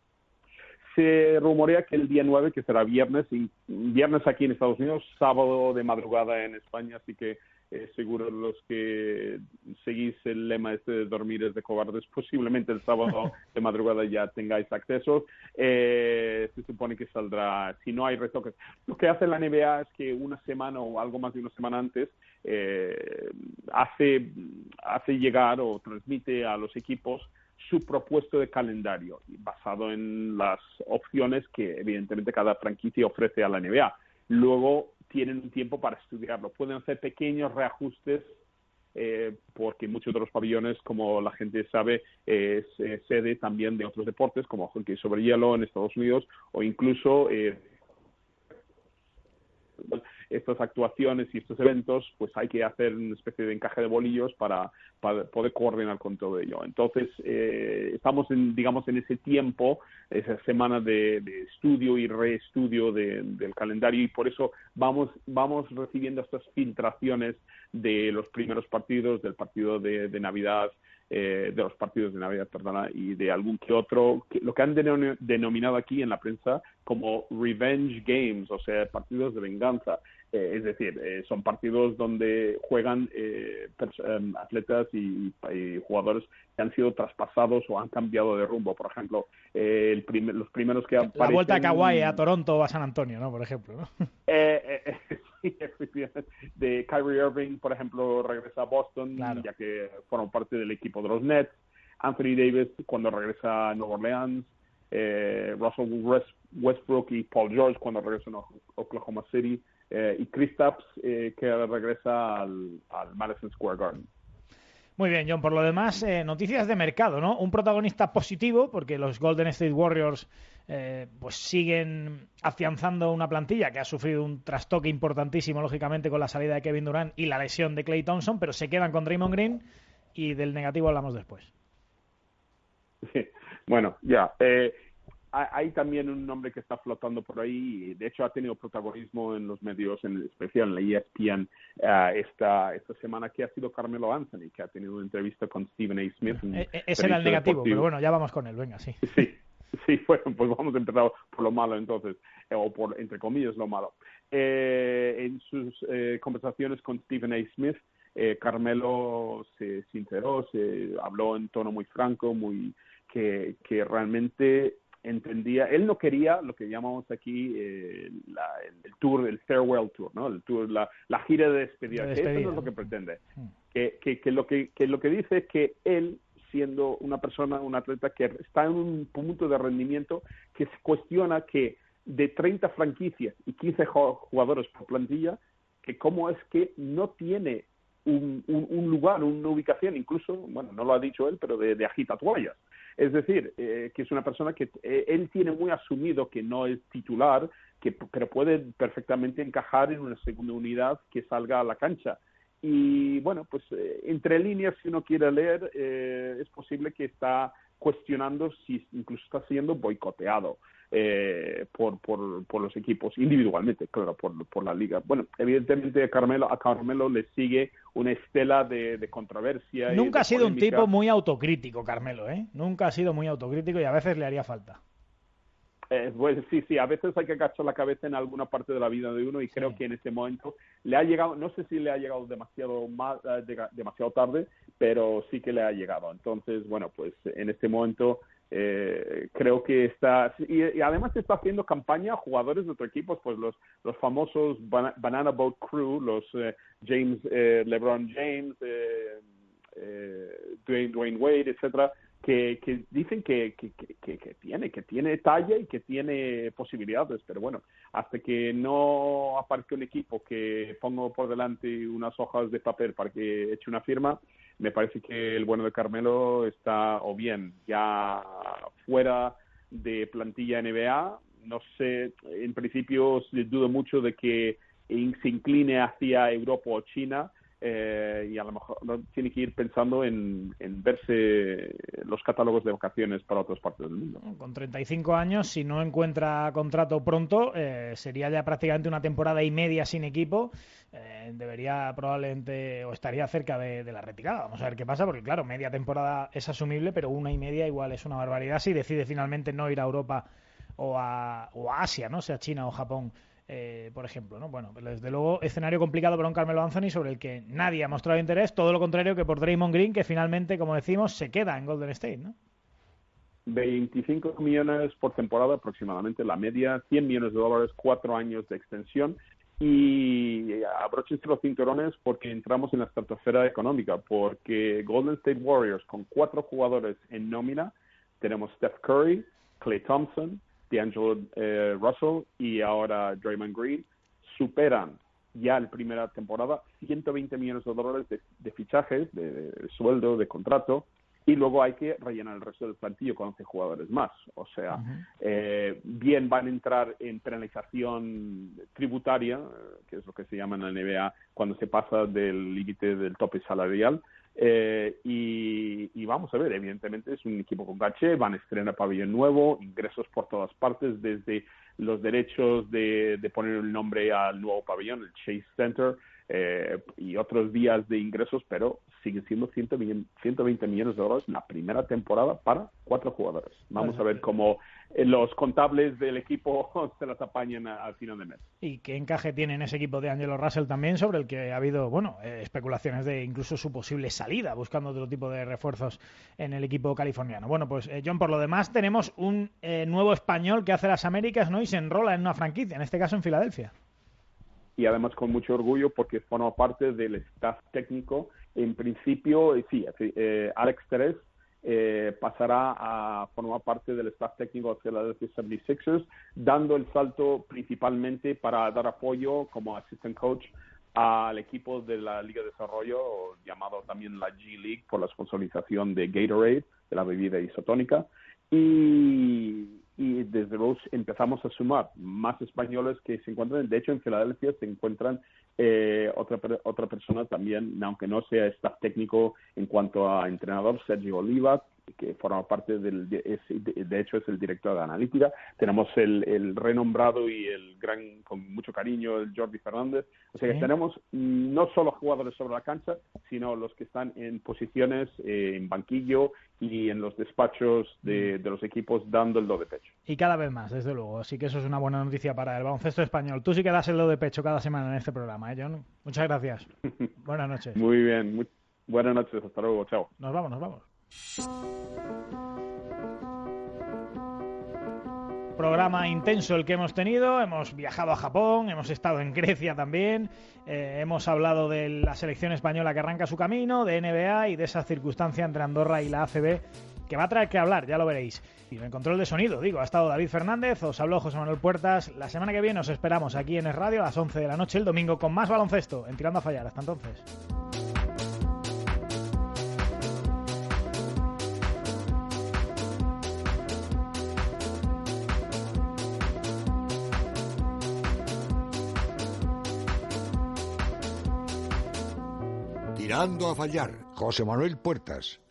Se rumorea que el día nueve, que será viernes, y viernes aquí en Estados Unidos, sábado de madrugada en España, así que eh, seguro los que seguís el lema este de dormir es de cobardes, posiblemente el sábado de madrugada ya tengáis acceso. Eh, se supone que saldrá, si no hay retoques. Lo que hace la N B A es que una semana o algo más de una semana antes eh, hace, hace llegar o transmite a los equipos su propuesto de calendario, basado en las opciones que evidentemente cada franquicia ofrece a la N B A. Luego tienen un tiempo para estudiarlo. Pueden hacer pequeños reajustes eh, porque muchos de los pabellones, como la gente sabe, es eh, sede también de otros deportes, como hockey sobre hielo en Estados Unidos, o incluso eh, estas actuaciones y estos eventos, pues hay que hacer una especie de encaje de bolillos para, para poder coordinar con todo ello. Entonces, eh, estamos, en, digamos, en ese tiempo, esa semana de, de estudio y reestudio de, del calendario, y por eso vamos, vamos recibiendo estas filtraciones de los primeros partidos, del partido de, de Navidad, eh, de los partidos de Navidad, perdona, y de algún que otro, que, lo que han denominado aquí en la prensa como revenge games, o sea, partidos de venganza. Eh, es decir, eh, son partidos donde juegan eh, um, atletas y, y jugadores que han sido traspasados o han cambiado de rumbo. Por ejemplo, eh, el primer, los primeros que aparecen... La vuelta a Kawhi a Toronto o a San Antonio, ¿no? Por ejemplo, ¿no? Eh, eh, sí, de Kyrie Irving, por ejemplo, regresa a Boston, claro, ya que forma parte del equipo de los Nets. Anthony Davis, cuando regresa a Nueva Orleans. Eh, Russell Westbrook y Paul George, cuando regresan a Oklahoma City. Eh, y Kristaps, eh, que regresa al, al Madison Square Garden. Muy bien, John. Por lo demás, eh, noticias de mercado, ¿no? Un protagonista positivo, porque los Golden State Warriors eh, pues siguen afianzando una plantilla que ha sufrido un trastoque importantísimo, lógicamente, con la salida de Kevin Durant y la lesión de Klay Thompson, pero se quedan con Draymond Green, y del negativo hablamos después. Sí, bueno, ya. Eh, hay también un nombre que está flotando por ahí, y de hecho ha tenido protagonismo en los medios, en especial en la E S P N uh, esta, esta semana, que ha sido Carmelo Anthony, que ha tenido una entrevista con Stephen A. Smith. Eh, ese era el negativo, deportivo. Pero bueno, ya vamos con él, venga, sí. Sí, sí, bueno, pues vamos a empezar por lo malo entonces, eh, o por, entre comillas, lo malo. Eh, en sus eh, conversaciones con Stephen A. Smith, eh, Carmelo se sinceró, se habló en tono muy franco, muy que, que realmente entendía, él no quería lo que llamamos aquí eh, la, el, el tour, el farewell tour, ¿no? El tour, la, la gira de despedida, de despedida. Que eso no es lo que pretende. Mm. Que, que, que, lo que, que lo que dice es que él, siendo una persona, un atleta que está en un punto de rendimiento que se cuestiona que de treinta franquicias y quince jugadores por plantilla, que cómo es que no tiene un, un, un lugar, una ubicación, incluso, bueno, no lo ha dicho él, pero de, de agitatoallas. Es decir, eh, que es una persona que eh, él tiene muy asumido que no es titular, que, pero puede perfectamente encajar en una segunda unidad que salga a la cancha. Y bueno, pues eh, entre líneas, si uno quiere leer, eh, es posible que está cuestionando si incluso está siendo boicoteado eh, por, por, por los equipos individualmente, claro, por, por la liga. Bueno, evidentemente a Carmelo, a Carmelo le sigue una estela de, de controversia. Nunca y ha sido polémica. Un tipo muy autocrítico, Carmelo, ¿eh? Nunca ha sido muy autocrítico y a veces le haría falta. Eh, pues sí, sí, a veces hay que agachar la cabeza en alguna parte de la vida de uno y sí. Creo que en este momento le ha llegado, no sé si le ha llegado demasiado más, uh, de, demasiado tarde, pero sí que le ha llegado. Entonces, bueno, pues en este momento eh, creo que está, y, y además está haciendo campaña a jugadores de otros equipos, pues los, los famosos Ban- Banana Boat Crew, los eh, James, eh, LeBron James, eh, eh, Dwayne, Dwayne Wade, etcétera. Que, que dicen que, que, que, que tiene que tiene talla y que tiene posibilidades, pero bueno, hasta que no aparezca un equipo que pongo por delante unas hojas de papel para que eche una firma, me parece que el bueno de Carmelo está o bien ya fuera de plantilla N B A, no sé, en principio dudo mucho de que se incline hacia Europa o China. Eh, y a lo mejor tiene que ir pensando en, en verse los catálogos de vacaciones para otras partes del mundo. Con treinta y cinco años, si no encuentra contrato pronto, eh, sería ya prácticamente una temporada y media sin equipo. Eh, debería probablemente, o estaría cerca de, de la retirada. Vamos a ver qué pasa, porque claro, media temporada es asumible, pero una y media igual es una barbaridad si decide finalmente no ir a Europa o a, o a Asia, ¿no? Sea China o Japón. Eh, por ejemplo, ¿no? Bueno, desde luego, escenario complicado para un Carmelo Anthony sobre el que nadie ha mostrado interés, todo lo contrario que por Draymond Green, que finalmente, como decimos, se queda en Golden State, ¿no? veinticinco millones por temporada aproximadamente, la media, cien millones de dólares, cuatro años de extensión, y abróchense los cinturones porque entramos en la estratosfera económica, porque Golden State Warriors, con cuatro jugadores en nómina, tenemos Steph Curry, Klay Thompson, D'Angelo eh, Russell y ahora Draymond Green, superan ya en primera temporada ciento veinte millones de dólares de, de fichajes, de, de sueldo, de contrato, y luego hay que rellenar el resto del plantillo con once jugadores más. O sea, uh-huh. eh, bien van a entrar en penalización tributaria, que es lo que se llama en la N B A cuando se pasa del límite del tope salarial. Eh, y, y vamos a ver, evidentemente es un equipo con caché, van a estrenar pabellón nuevo, ingresos por todas partes, desde los derechos de, de poner el nombre al nuevo pabellón, el Chase Center, eh, y otros días de ingresos, pero sigue siendo ciento veinte millones de dólares la primera temporada para cuatro jugadores. Vamos a ver cómo los contables del equipo se las apañan al final de mes. Y qué encaje tiene en ese equipo de D'Angelo Russell también, sobre el que ha habido, bueno, eh, especulaciones de incluso su posible salida, buscando otro tipo de refuerzos en el equipo californiano. Bueno, pues eh, John, por lo demás tenemos un eh, nuevo español que hace las Américas, ¿no? Y se enrola en una franquicia, en este caso en Filadelfia. Y además con mucho orgullo porque forma parte del staff técnico. En principio, sí, eh, Alex Teres eh, pasará a formar parte del staff técnico de Philadelphia setenta y seis ers, dando el salto principalmente para dar apoyo como assistant coach al equipo de la Liga de Desarrollo, llamado también la G-League, por la sponsorización de Gatorade, de la bebida isotónica. Y, y desde luego empezamos a sumar más españoles que se encuentran. De hecho, en Filadelfia se encuentran eh, otra otra persona también, aunque no sea staff técnico en cuanto a entrenador, Sergio Oliva, que forma parte del, de, es, de, de hecho es el director de analítica. Tenemos el, el renombrado y el gran, con mucho cariño, el Jordi Fernández. O sea que sí. Tenemos no solo jugadores sobre la cancha, sino los que están en posiciones eh, en banquillo y en los despachos de, de los equipos dando el do de pecho. Y cada vez más, desde luego. Así que eso es una buena noticia para el baloncesto español. Tú sí que das el do de pecho cada semana en este programa, ¿eh, John? Muchas gracias. Buenas noches. Muy bien. Muy, buenas noches. Hasta luego. Chao. Nos vamos, nos vamos. programa intenso el que hemos tenido. Hemos viajado a Japón, hemos estado en Grecia también, eh, hemos hablado de la selección española que arranca su camino, de N B A y de esa circunstancia entre Andorra y la A C B que va a traer que hablar, ya lo veréis. Y en el control de sonido, digo, ha estado David Fernández, os habló José Manuel Puertas. La semana que viene os esperamos aquí en Es Radio a las once de la noche el domingo con más baloncesto en Tirando a Fallar. Hasta entonces. Tirando a Fallar, José Manuel Puertas.